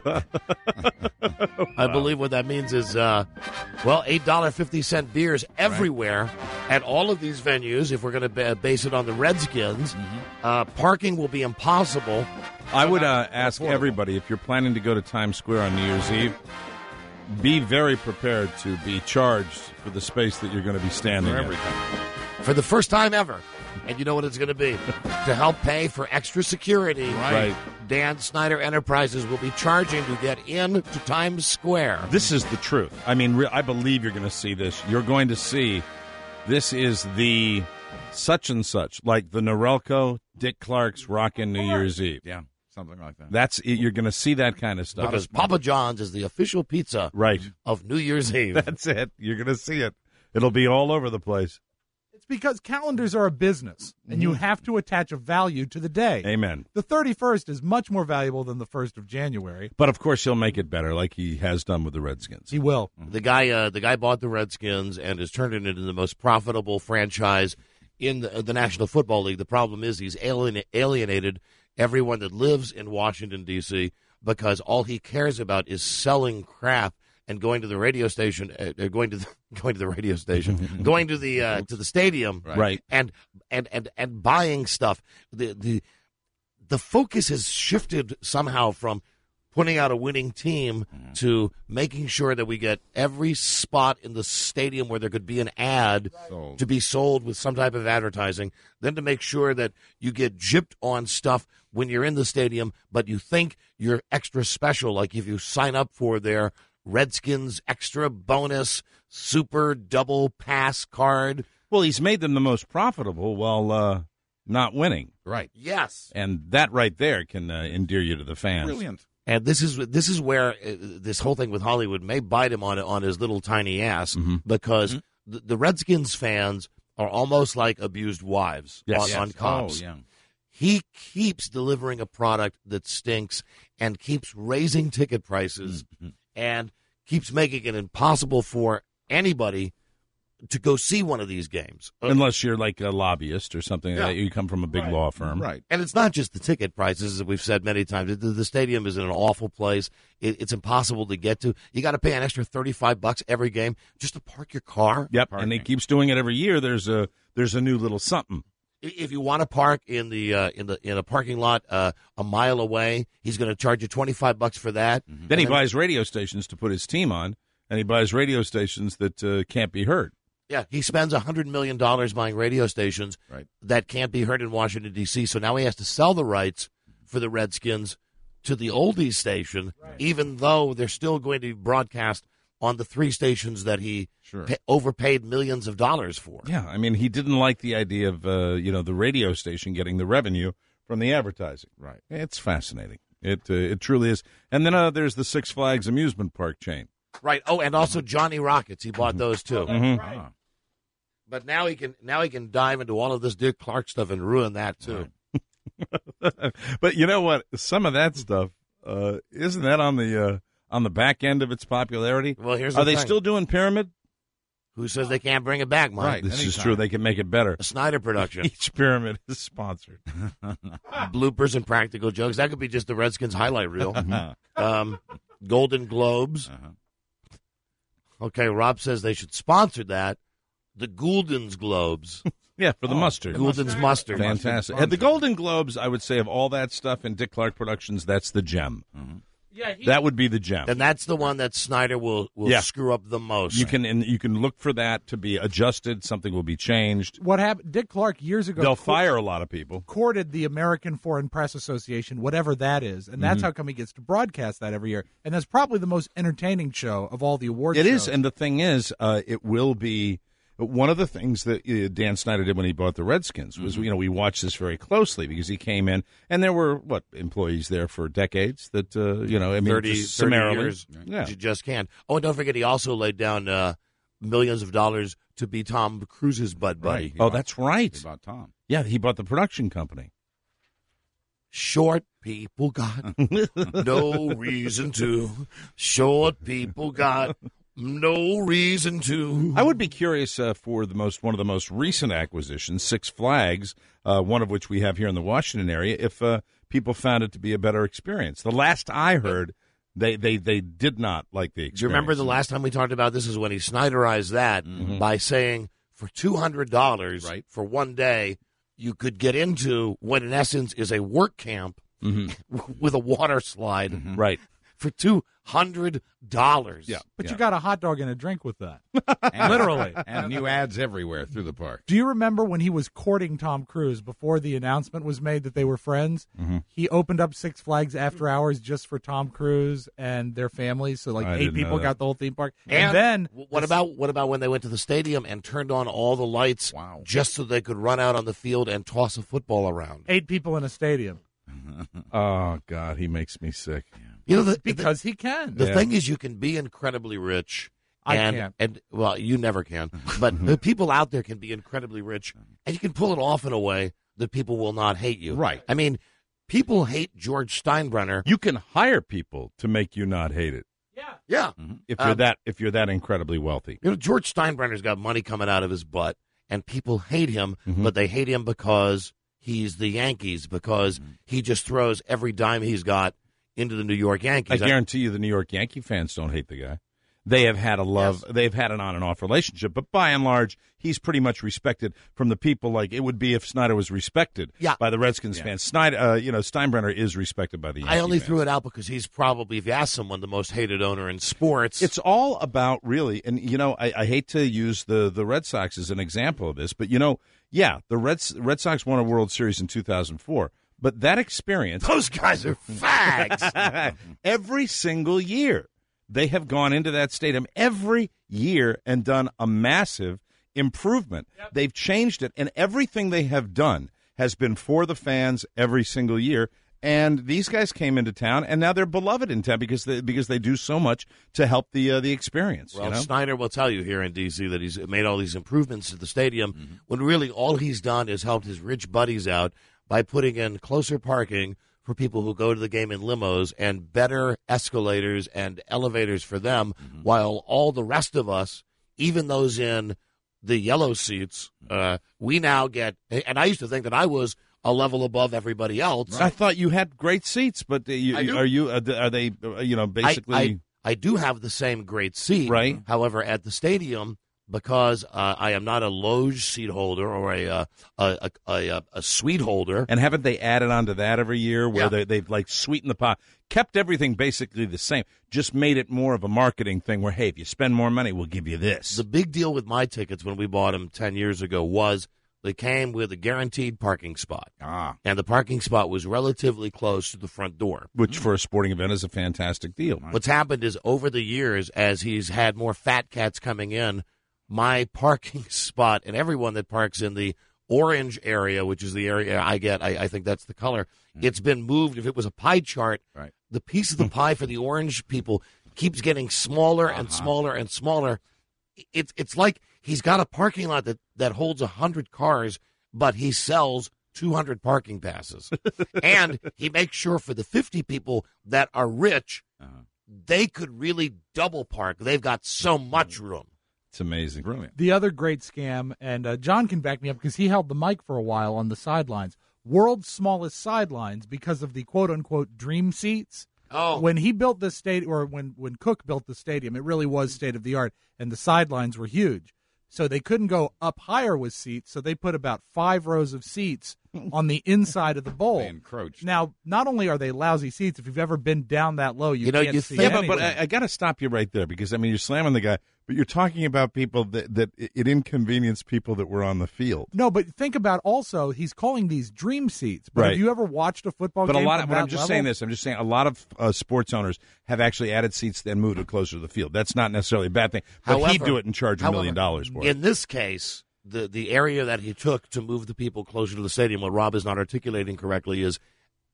C: I believe what that means is, uh, well, eight dollars and fifty cents beers everywhere at all of these venues. If we're going to ba- base it on the Redskins, uh, parking will be impossible.
F: I would uh, ask everybody, if you're planning to go to Times Square on New Year's Eve, be very prepared to be charged for the space that you're going to be standing in.
C: For the first time ever. And you know what it's going to be? To help pay for extra security,
F: Right.
C: Dan Snyder Enterprises will be charging to get in to Times Square.
F: This is the truth. I mean, re- I believe you're going to see this. You're going to see this is the such and such, like the Norelco, Dick Clark's Rockin' New Year's Eve.
D: Yeah, something like that.
F: That's it. You're going to see that kind of stuff.
C: Because Papa John's is the official pizza
F: right.
C: of New Year's Eve.
F: That's it. You're going to see it. It'll be all over the place.
P: because calendars are a business, and you have to attach a value to the day.
F: Amen.
P: The thirty-first is much more valuable than the first of January.
F: But, of course, he'll make it better like he has done with the Redskins.
P: He will.
C: The guy, uh, the guy bought the Redskins and has turned it into the most profitable franchise in the, the National Football League. The problem is he's alien, alienated everyone that lives in Washington, D C, because all he cares about is selling crap and going to the radio station, uh, going to the, going to the radio station, going to the uh, to the stadium,
F: Right.
C: and and and and buying stuff. The the the focus has shifted somehow from putting out a winning team to making sure that we get every spot in the stadium where there could be an ad
D: Sold.
C: to be sold with some type of advertising, then to make sure that you get gypped on stuff when you're in the stadium, but you think you're extra special, like if you sign up for their Redskins extra bonus super double pass card.
F: Well, he's made them the most profitable while uh, not winning.
D: Right.
C: Yes.
F: And that right there can uh, endear you to the fans.
D: Brilliant.
C: And this is this is where uh, this whole thing with Hollywood may bite him on on his little tiny ass, because
F: Mm-hmm.
C: the, the Redskins fans are almost like abused wives
F: Yes.
C: on,
F: Yes.
C: on cops.
D: Oh, yeah.
C: He keeps delivering a product that stinks and keeps raising ticket prices
F: Mm-hmm.
C: and keeps making it impossible for anybody to go see one of these games.
F: Unless you're like a lobbyist or something.
C: Yeah.
F: Like you come from a big law firm.
D: Right.
C: And it's not just the ticket prices, as we've said many times. The, the stadium is in an awful place. It, it's impossible to get to. You got to pay an extra thirty-five bucks every game just to park your car.
F: Yep. And he keeps doing it every year. There's a there's a new little something.
C: If you want to park in the uh, in the in a parking lot uh, a mile away, he's going to charge you twenty-five bucks for that.
F: Mm-hmm. Then he buys radio stations to put his team on, and he buys radio stations that uh, can't be heard.
C: Yeah, he spends one hundred million dollars buying radio stations
D: Right.
C: that can't be heard in Washington, D C, so now he has to sell the rights for the Redskins to the oldies station, even though they're still going to be broadcast on the three stations that he
D: Sure.
C: pa- overpaid millions of dollars for.
F: Yeah, I mean, he didn't like the idea of uh, you know the radio station getting the revenue from the advertising.
D: Right.
F: It's fascinating. It uh, it truly is. And then uh, there's the Six Flags amusement park chain.
C: Right. Oh, and also Johnny Rockets. He bought those too.
F: Mhm.
D: Ah.
C: But now he can now he can dive into all of this Dick Clark stuff and ruin that too.
F: But you know what? Some of that stuff uh, isn't that on the uh, on the back end of its popularity.
C: Well, here's
F: Are
C: the
F: they
C: thing.
F: still doing Pyramid?
C: Who says they can't bring it back, Mike?
D: Right.
F: This is
D: anytime.
F: true. They can make it better.
C: A Snyder production.
F: Each Pyramid is sponsored.
C: Bloopers and practical jokes. That could be just the Redskins highlight reel. um, Golden Globes.
D: Uh-huh.
C: Okay, Rob says they should sponsor that. The Gouldens Globes.
F: Yeah, for the
D: Oh,
F: mustard.
C: Gouldens Mustard.
F: Fantastic. And the Golden Globes, I would say, of all that stuff in Dick Clark Productions, that's the gem.
P: Yeah, he,
F: That would be the gem.
C: And that's the one that Snyder will, will
F: Yeah.
C: screw up the most.
F: You can and you can look for that to be adjusted. Something will be changed.
P: what happened? Dick Clark years ago.
F: They'll
P: co-
F: fire a lot of people.
P: courted the American Foreign Press Association, whatever that is, and that's
F: Mhm.
P: how come he gets to broadcast that every year. And that's probably the most entertaining show of all the awards.
F: It
P: shows.
F: is, and the thing is, uh, it will be. One of the things that uh, Dan Snyder did when he bought the Redskins was, you know, we watched this very closely because he came in, and there were what employees there for decades that, uh, you know, I mean,
C: thirty,
F: just
C: thirty
F: summarily,
C: years.
F: yeah.
C: You just can't. Oh, and don't forget, he also laid down uh, millions of dollars to be Tom Cruise's bud buddy.
D: Right. He
F: Oh,
D: bought-
F: that's right.
D: He bought Tom.
F: Yeah, he bought the production company.
C: Short people got no reason to. Short people got no reason to.
F: I would be curious uh, for the most one of the most recent acquisitions, Six Flags, uh, one of which we have here in the Washington area, if uh, people found it to be a better experience. The last I heard, they they, they did not like the experience.
C: Do you remember the last time we talked about this is when he Snyderized that by saying for two hundred dollars
D: Right.
C: for one day, you could get into what in essence is a work camp with a water slide
F: Right.
C: for two hundred dollars.
F: Yeah.
P: But
F: yeah.
P: you got a hot dog and a drink with that.
D: And-
P: Literally.
D: And new ads everywhere through the park.
P: Do you remember when he was courting Tom Cruise before the announcement was made that they were friends?
F: Mm-hmm.
P: He opened up Six Flags After Hours just for Tom Cruise and their families. So like
F: I
P: eight
F: didn't know
P: people
F: that.
P: got the whole theme park. And,
C: And,
P: then
C: w- what about what about when they went to the stadium and turned on all the lights
D: Wow.
C: just so they could run out on the field and toss a football around?
P: eight people in a stadium
F: Oh God, he makes me sick.
C: You know, the,
P: because he can.
C: the
F: Yeah.
C: thing is, you can be incredibly rich
P: I
C: and,
P: can't.
C: And, well, you never can. But the people out there can be incredibly rich, and you can pull it off in a way that people will not hate you.
F: Right.
C: I mean, people hate George Steinbrenner.
F: You can hire people to make you not hate it.
C: Yeah.
F: If you're
C: Um,
F: that if you're that incredibly wealthy.
C: You know, George Steinbrenner's got money coming out of his butt, and people hate him,
F: Mhm.
C: but they hate him because he's the Yankees, because he just throws every dime he's got into the New York
F: I
C: Yankees.
F: guarantee you the New York Yankee fans don't hate the guy. They have had a love, they've had an on and off relationship, but by and large, he's pretty much respected from the people like it would be if Snyder was respected
C: Yeah.
F: by the Redskins
C: Yeah.
F: fans. Snyder, uh, you know, Steinbrenner is respected by the Yankees.
C: I only threw it out because he's probably, if you ask someone, the most hated owner in sports.
F: It's all about really, and you know, I, I hate to use the, the Red Sox as an example of this, but you know, yeah, the Red Red Sox won a World Series in two thousand four, but that experience,
C: Those guys are fags.
F: every single year they have gone into that stadium every year and done a massive improvement. They've changed it, and everything they have done has been for the fans every single year. And these guys came into town, and now they're beloved in town because they, because they do so much to help the uh, the experience.
C: Well,
F: you know?
C: Snyder will tell you here in D C that he's made all these improvements to the stadium when really all he's done is helped his rich buddies out by putting in closer parking for people who go to the game in limos and better escalators and elevators for them, while all the rest of us, even those in the yellow seats, uh, we now get, and I used to think that I was a level above everybody else.
F: I thought you had great seats, but uh, you,
C: I do.
F: are you uh, are they uh, you know basically?
C: I, I, I do have the same great seat.
F: Right.
C: However, at the stadium, because uh, I am not a loge seat holder or a uh, a, a, a, a suite holder.
F: And haven't they added on to that every year where
C: Yeah.
F: they, they've like sweetened the pot, kept everything basically the same, just made it more of a marketing thing where, hey, if you spend more money, we'll give you this.
C: The big deal with my tickets when we bought them ten years ago was they came with a guaranteed parking spot.
F: Ah.
C: And the parking spot was relatively close to the front door.
F: Which for a sporting event is a fantastic deal.
C: What's happened is over the years, as he's had more fat cats coming in, my parking spot and everyone that parks in the orange area, which is the area I get, I, I think that's the color, it's been moved. If it was a pie chart,
F: right.
C: the piece of the pie for the orange people keeps getting smaller and
F: Uh-huh.
C: smaller and smaller. It's it's like he's got a parking lot that, that holds one hundred cars, but he sells two hundred parking passes. And he makes sure for the fifty people that are rich, they could really double park. They've got so much room.
F: It's amazing. Brilliant.
P: The other great scam, and uh, John can back me up because he held the mic for a while on the sidelines. World's smallest sidelines because of the quote-unquote dream seats.
C: Oh.
P: When he built this stadium, or when, when Cook built the stadium, it really was state-of-the-art, and the sidelines were huge. So they couldn't go up higher with seats, so they put about five rows of seats on the inside of the bowl.
D: They encroached.
P: Now, not only are they lousy seats, if you've ever been down that low, you,
C: You know,
P: can't
C: you
P: see
C: think-
F: Yeah, but, but
P: anything.
F: I, I got to stop you right there because, I mean, you're slamming the guy, but you're talking about people that, that it it inconvenienced people that were on the field.
P: No, but think about also, he's calling these dream seats. But
F: Right.
P: have you ever watched a football
F: But a
P: game
F: lot
P: from
F: of, but
P: that
F: I'm just
P: level?
F: saying this. I'm just saying a lot of uh, sports owners have actually added seats and moved it closer to the field. That's not necessarily a bad thing. But he'd
C: However-
F: do it and charge a million
C: however,
F: dollars for it.
C: In this case, the the area that he took to move the people closer to the stadium, what Rob is not articulating correctly is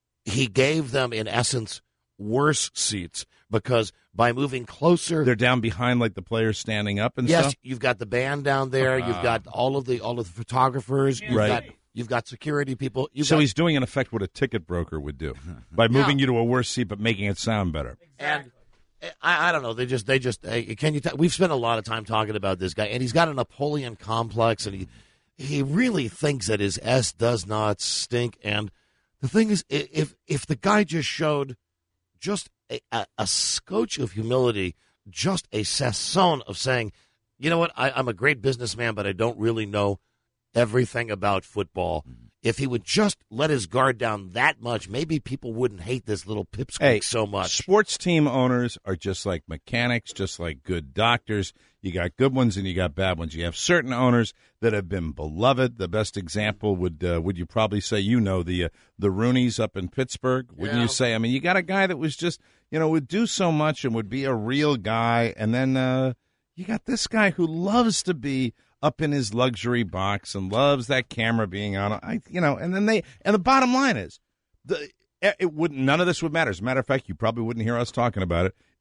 C: he gave them, in essence, worse seats because by moving closer,
F: They're down behind like the players standing up and
C: yes,
F: stuff.
C: you've got the band down there, you've got all of the all of the photographers, you've
F: Right.
C: got you've got security people. You've
F: So
C: got,
F: he's doing in effect what a ticket broker would do by moving you to a worse seat but making it sound better.
C: and I, I don't know. They just they just hey, can you? T- we've spent a lot of time talking about this guy, and he's got a Napoleon complex, and he he really thinks that his S does not stink. And the thing is, i- if if the guy just showed just a, a, a scotch of humility, just a saison of saying, you know what, I, I'm a great businessman, but I don't really know everything about football. If he would just let his guard down that much, maybe people wouldn't hate this little pipsqueak
F: Hey,
C: so much.
F: Sports team owners are just like mechanics, just like good doctors. You got good ones and you got bad ones. You have certain owners that have been beloved. The best example would uh, would you probably say you know the uh, the Rooneys up in Pittsburgh? Wouldn't
C: Yeah.
F: you say? I mean, you got a guy that was just you know would do so much and would be a real guy, and then uh, you got this guy who loves to be up in his luxury box and loves that camera being on. I, you know, and then they and the bottom line is, the it wouldn't none of this would matter. As a matter of fact, you probably wouldn't hear us talking about it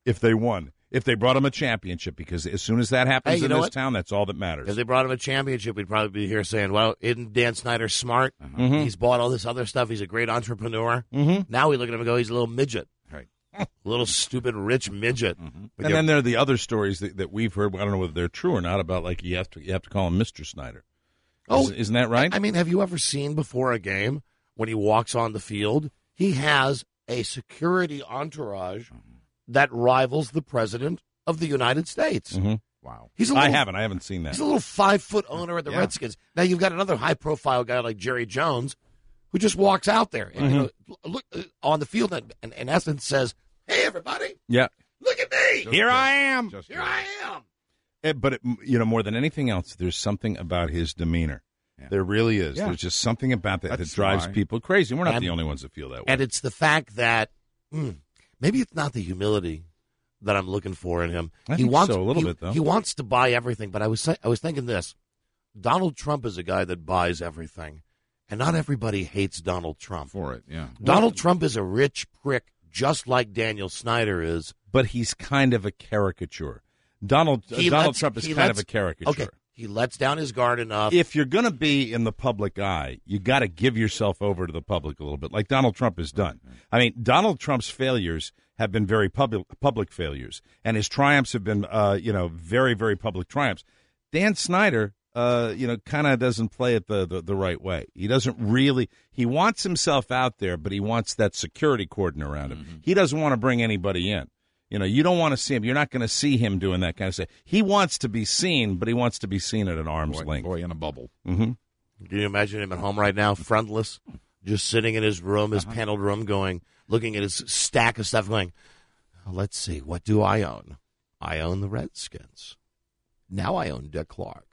F: if they won. If they brought him a championship, because as soon as that happens
C: Hey, you
F: in
C: know
F: this
C: what?
F: town, that's all that matters.
C: If they brought him a championship, we'd probably be here saying, well, isn't Dan Snyder smart?
F: Mhm.
C: He's bought all this other stuff. He's a great entrepreneur.
F: Mhm.
C: Now we look at him and go, he's a little midget.
D: Right.
C: A little stupid rich midget. With
F: And
C: your-
F: then there are the other stories that, that we've heard. I don't know whether they're true or not about like you have to you have to call him Mister Snyder.
C: Oh,
F: Is- isn't that right?
C: I mean, have you ever seen before a game when he walks on the field, he has a security entourage that rivals the president of the United States.
F: Mhm.
D: Wow.
C: He's a
F: I
C: little-
F: haven't. I haven't seen that.
C: He's a little five-foot owner of the
F: Yeah.
C: Redskins. Now you've got another high-profile guy like Jerry Jones who just walks out there and you know, look uh, on the field and, and in essence says, "Hey, everybody,
F: Yeah.
C: look at me!
F: Here I am.
C: Here I am."
F: Eh, But it, you know, more than anything else, there's something about his demeanor. There really is.
C: Yeah.
F: There's just something about that
C: That's
F: that drives
C: why.
F: people crazy. We're not
C: And-
F: the only ones that feel that way.
C: And it's the fact that mm, maybe it's not the humility that I'm looking for in him.
F: I
C: he
F: think
C: wants
F: so, a little
C: he,
F: bit, though.
C: He wants to buy everything, but I was I was thinking this: Donald Trump is a guy that buys everything, and not everybody hates Donald Trump
D: for it. Yeah,
C: Donald Trump is a rich prick, just like Daniel Snyder is.
F: But he's kind of a caricature. Donald uh,
C: He
F: Donald
C: lets-
F: Trump is
C: he
F: kind
C: lets-
F: of a caricature.
C: Okay, he lets down his guard enough.
F: If you're going to be in the public eye, you got to give yourself over to the public a little bit, like Donald Trump has done. I mean, Donald Trump's failures have been very public public failures, and his triumphs have been, uh, you know, very very public triumphs. Dan Snyder, uh, you know, kind of doesn't play it the, the the right way. He doesn't really. He wants himself out there, but he wants that security cordon around him. He doesn't want to bring anybody in. You know, you don't want to see him. You're not going to see him doing that kind of stuff. He wants to be seen, but he wants to be seen at an arm's
D: Boy,
F: length.
D: boy in a bubble.
F: Mm-hmm.
C: Can you imagine him at home right now, friendless, just sitting in his room, his paneled room, going, looking at his stack of stuff, going, let's see, what do I own? I own the Redskins. Now I own Dick Clark.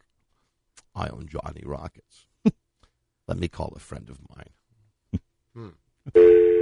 C: I own Johnny Rockets. Let me call a friend of mine. Hmm.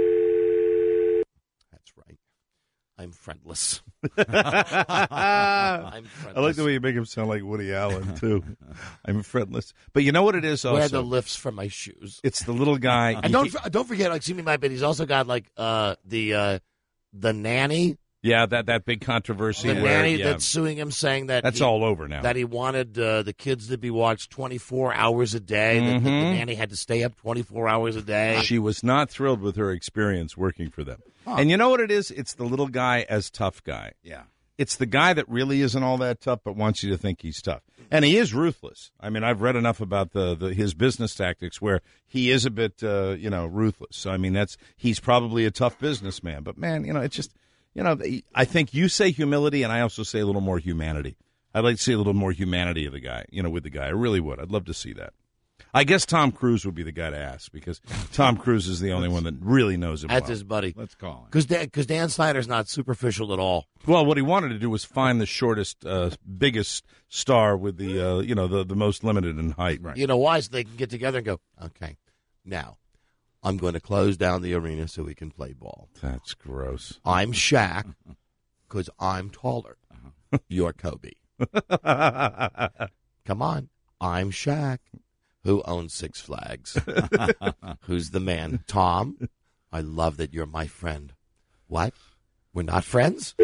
C: That's right. I'm friendless. I'm friendless.
F: I like the way you make him sound like Woody Allen, too. I'm friendless. But you know what it is also?
C: Where are the lifts from my shoes?
F: It's the little guy.
C: And don't don't forget, like, see me my bit. He's also got like uh, the uh, the nanny,
F: Yeah, that, that big controversy.
C: the
F: where,
C: nanny
F: yeah.
C: that's suing him, saying that
F: That's
C: he-
F: all over now.
C: That he wanted uh, the kids to be watched twenty-four hours a day. That the, the
F: Mhm.
C: nanny had to stay up twenty-four hours a day.
F: She was not thrilled with her experience working for them. And you know what it is? It's the little guy as tough guy.
D: Yeah.
F: It's the guy that really isn't all that tough, but wants you to think he's tough. And he is ruthless. I mean, I've read enough about the, the his business tactics where he is a bit, uh, you know, ruthless. So, I mean, that's he's probably a tough businessman. But, man, you know, it's just, you know, I think you say humility, and I also say a little more humanity. I'd like to see a little more humanity of the guy, you know, with the guy. I really would. I'd love to see that. I guess Tom Cruise would be the guy to ask because Tom Cruise is the only one that really knows him
C: That's
F: well.
C: his buddy.
D: Let's call him.
C: Because Dan, 'cause Dan Snyder's not superficial at all.
F: Well, what he wanted to do was find the shortest, uh, biggest star with the, uh, you know, the, the most limited in height. Right.
C: You know why? So they can get together and go, okay, now I'm going to close down the arena so we can play ball.
F: That's gross.
C: I'm Shaq because I'm taller. You're Kobe. Come on. I'm Shaq, who owns Six Flags. Who's the man? Tom, I love that you're my friend. What? We're not friends?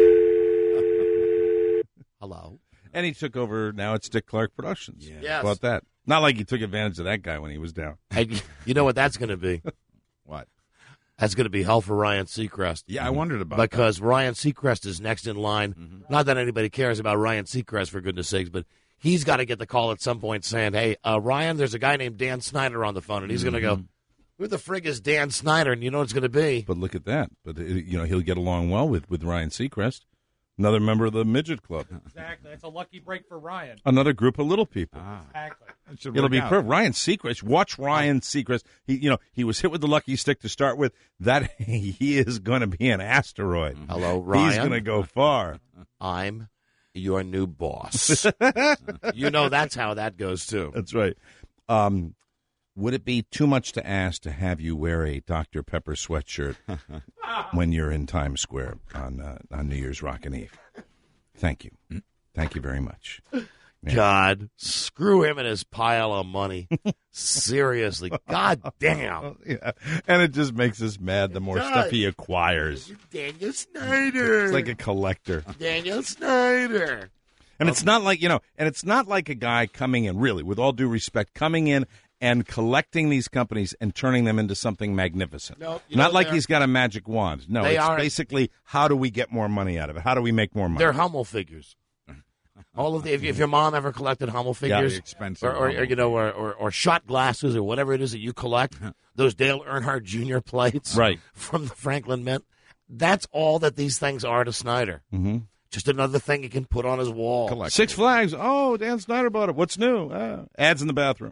C: Hello?
F: And he took over, now it's Dick Clark Productions. Yeah.
C: Yes.
F: How about that? Not like he took advantage of that guy when he was down.
C: And you know what that's going to be?
D: What?
C: That's going to be hell for Ryan Seacrest.
D: Yeah, I wondered about
C: because Ryan Seacrest is next in line.
D: Mm-hmm.
C: Not that anybody cares about Ryan Seacrest, for goodness sakes, but he's got to get the call at some point saying, hey, uh, Ryan, there's a guy named Dan Snyder on the phone, and he's going to go, who the frig is Dan Snyder? And you know what it's going to be.
F: But look at that. But, uh, you know, he'll get along well with, with Ryan Seacrest, another member of the Midget Club.
P: Exactly. It's a lucky break for Ryan.
F: Another group of little people.
P: Exactly.
F: It'll be perfect. Ryan Seacrest. Watch Ryan Seacrest. He, you know, he was hit with the lucky stick to start with. That he is going to be an asteroid.
C: Hello, Ryan.
F: He's going to go far.
C: I'm your new boss. You know that's how that goes, too.
F: That's right. Um, would it be too much to ask to have you wear a Doctor Pepper sweatshirt when you're in Times Square on uh, on New Year's Rockin' Eve? Thank you. Thank you very much.
C: God, screw him and his pile of money. Seriously, God damn.
F: Yeah. And it just makes us mad the more
C: It
F: stuff
C: does.
F: he acquires.
C: Daniel Snyder.
F: It's like a collector.
C: Daniel Snyder.
F: And it's not like, you know, and it's not like a guy coming in, really, with all due respect, coming in and collecting these companies and turning them into something magnificent.
C: No, you
F: not
C: know,
F: like
C: they're-
F: he's got a magic wand. No,
C: They
F: it's
C: are-
F: basically how do we get more money out of it? How do we make more money?
C: They're Hummel figures. All of the, if, if your mom ever collected Hummel figures,
F: the expensive
C: or, or, or
F: Hummel
C: you know, or, or, or shot glasses, or whatever it is that you collect, those Dale Earnhardt Junior plates,
F: Right.
C: from the Franklin Mint. That's all that these things are to Snyder.
F: Mm-hmm.
C: Just another thing he can put on his wall.
F: Six Flags. Oh, Dan Snyder bought it. What's new? Uh, ads in the bathroom.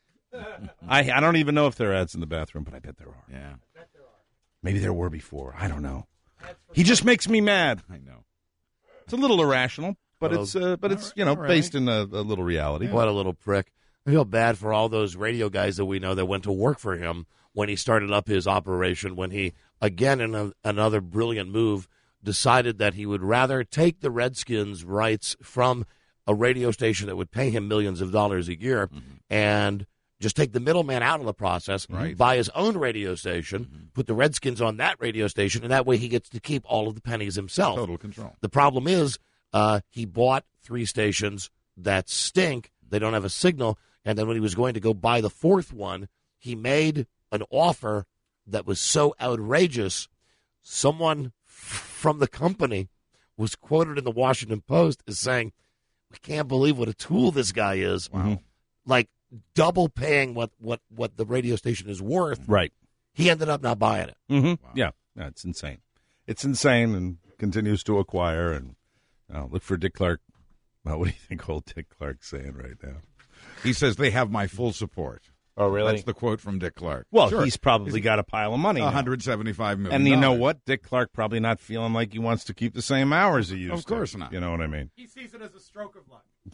F: I I don't even know if there are ads in the bathroom, but I bet there are.
D: Yeah.
F: Maybe there were before. I don't know. He just makes me mad.
D: I know.
F: It's a little irrational, but
C: Well,
F: it's uh, but it's you know
C: all right.
F: based in a, a little reality.
C: What a little prick. I feel bad for all those radio guys that we know that went to work for him when he started up his operation, when he, again, in a, another brilliant move, decided that he would rather take the Redskins' rights from a radio station that would pay him millions of dollars a year
F: Mm-hmm.
C: and just take the middleman out of the process,
D: Right.
C: buy his own radio station,
F: Mm-hmm.
C: put the Redskins on that radio station, and that way he gets to keep all of the pennies himself.
D: Total control.
C: The problem is uh, he bought three stations that stink. They don't have a signal. And then when he was going to go buy the fourth one, he made an offer that was so outrageous. Someone f- from the company was quoted in the Washington Post as saying, "We can't believe what a tool this guy is."
F: Wow.
C: Like double paying what, what, what the radio station is worth.
F: Right.
C: He ended up not buying it.
F: Mm-hmm. Yeah. Yeah, it's insane. It's insane and continues to acquire. And uh, look for Dick Clark. Well, what do you think old Dick Clark's saying right now?
D: He says they have my full support.
F: Oh, really?
D: That's the quote from Dick Clark.
F: Well,
D: Sure.
F: he's probably got a pile of money now.
D: one hundred seventy-five million
F: And you know
D: dollars.
F: what? Dick Clark probably not feeling like he wants to keep the same hours he used
D: Of course
F: to.
D: not.
F: You know what I mean?
P: He sees it as a stroke of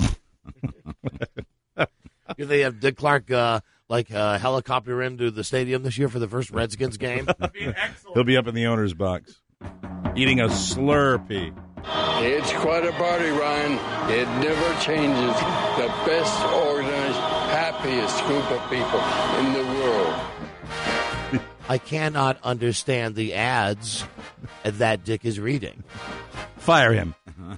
P: luck.
C: Do they have Dick Clark uh, like uh, helicopter into the stadium this year for the first Redskins game?
F: He'll be up in the owner's box eating a Slurpee.
A: It's quite a party, Ryan. It never changes. The best organized, happiest group of people in the world.
C: I cannot understand the ads that Dick is reading.
F: Fire him.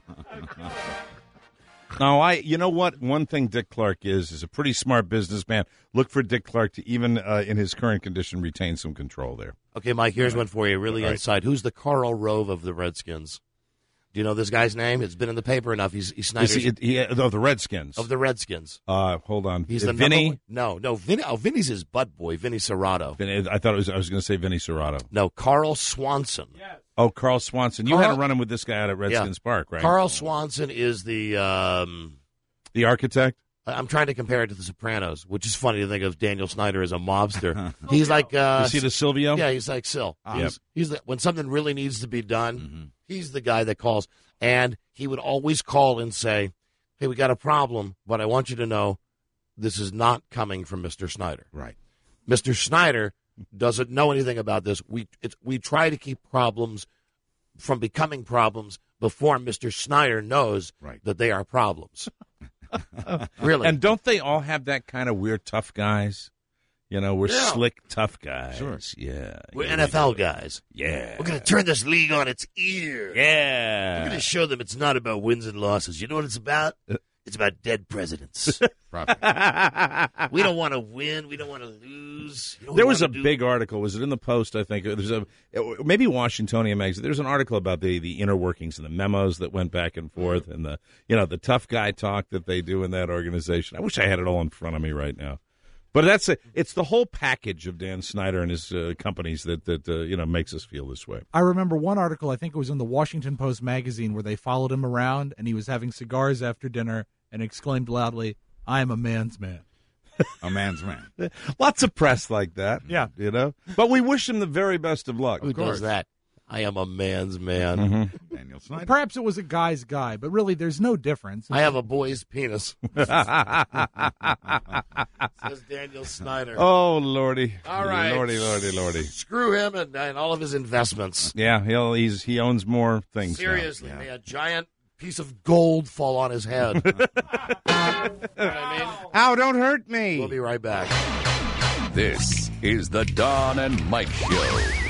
F: No, I. You know what? One thing Dick Clark is is a pretty smart businessman. Look for Dick Clark to even uh, in his current condition retain some control there.
C: Okay, Mike, here's one for you, really
F: All right.
C: inside. Who's the Karl Rove of the Redskins? Do you know this guy's name? It's been in the paper enough. He's, he's
F: Is
C: Snyder's
F: he, he, of the Redskins.
C: of the Redskins.
F: Uh, hold on.
C: He's
F: Uh,
C: the
F: Vinny.
C: number one- No, no, Vinny. Oh, Vinny's his butt boy, Vinny Serrato.
F: Vinny- I thought it was. I was going to say Vinny Serrato.
C: No, Carl Swanson.
F: Oh, Carl Swanson. You
C: Carl-
F: had a run-in with this guy out at Redskins
C: Yeah.
F: Park, right?
C: Carl Swanson is the. Um,
F: the architect.
C: I'm trying to compare it to The Sopranos, which is funny to think of Daniel Snyder as a mobster. He's like. Uh,
F: Is he the Silvio?
C: Yeah, he's like Sil.
F: Ah.
C: He's,
F: Yep.
C: he's the, when something really needs to be done,
F: Mm-hmm.
C: he's the guy that calls. And he would always call and say, "Hey, we got a problem, but I want you to know this is not coming from Mister Snyder."
D: Right.
C: Mister Snyder doesn't know anything about this. We it's, we try to keep problems from becoming problems before Mister Snyder knows
D: Right.
C: that they are problems. Really.
F: And don't they all have that kind of weird tough guys? You know, we're
C: Yeah.
F: slick tough guys.
D: Sure.
F: Yeah.
C: We're
F: yeah,
C: N F L guys.
F: Yeah.
C: We're going to turn this league on its ear.
F: Yeah.
C: We're going to show them it's not about wins and losses. You know what it's about? It's about dead presidents. We don't want to win. We don't want to lose. You know what
F: There
C: we
F: was a
C: wanna do?
F: big article. Was it in the Post? I think there's a maybe Washingtonian magazine. There's an article about the, the inner workings and the memos that went back and forth, and the you know the tough guy talk that they do in that organization. I wish I had it all in front of me right now. But that's a, it's the whole package of Dan Snyder and his uh, companies that that uh, you know makes us feel this way.
P: I remember one article, I think it was in the Washington Post magazine, where they followed him around and he was having cigars after dinner and exclaimed loudly, "I am a man's man."
D: A man's man.
F: Lots of press like that.
P: Yeah.
F: You know? But we wish him the very best of luck.
C: Who does that? I am a man's man.
F: Mm-hmm.
D: Daniel Snyder.
P: Perhaps it was a guy's guy, but really there's no difference.
C: I have a boy's penis. Says Daniel Snyder.
F: Oh, Lordy.
C: All right.
F: Lordy, Lordy, Lordy.
C: Screw him and, and all of his investments.
F: Yeah, he'll, he's he owns more things now.
C: Seriously,
F: Yeah.
C: man, giant piece of gold fall on his head. You know what I mean?
D: Ow, don't hurt me.
C: We'll be right back.
E: This is the Don and Mike Show.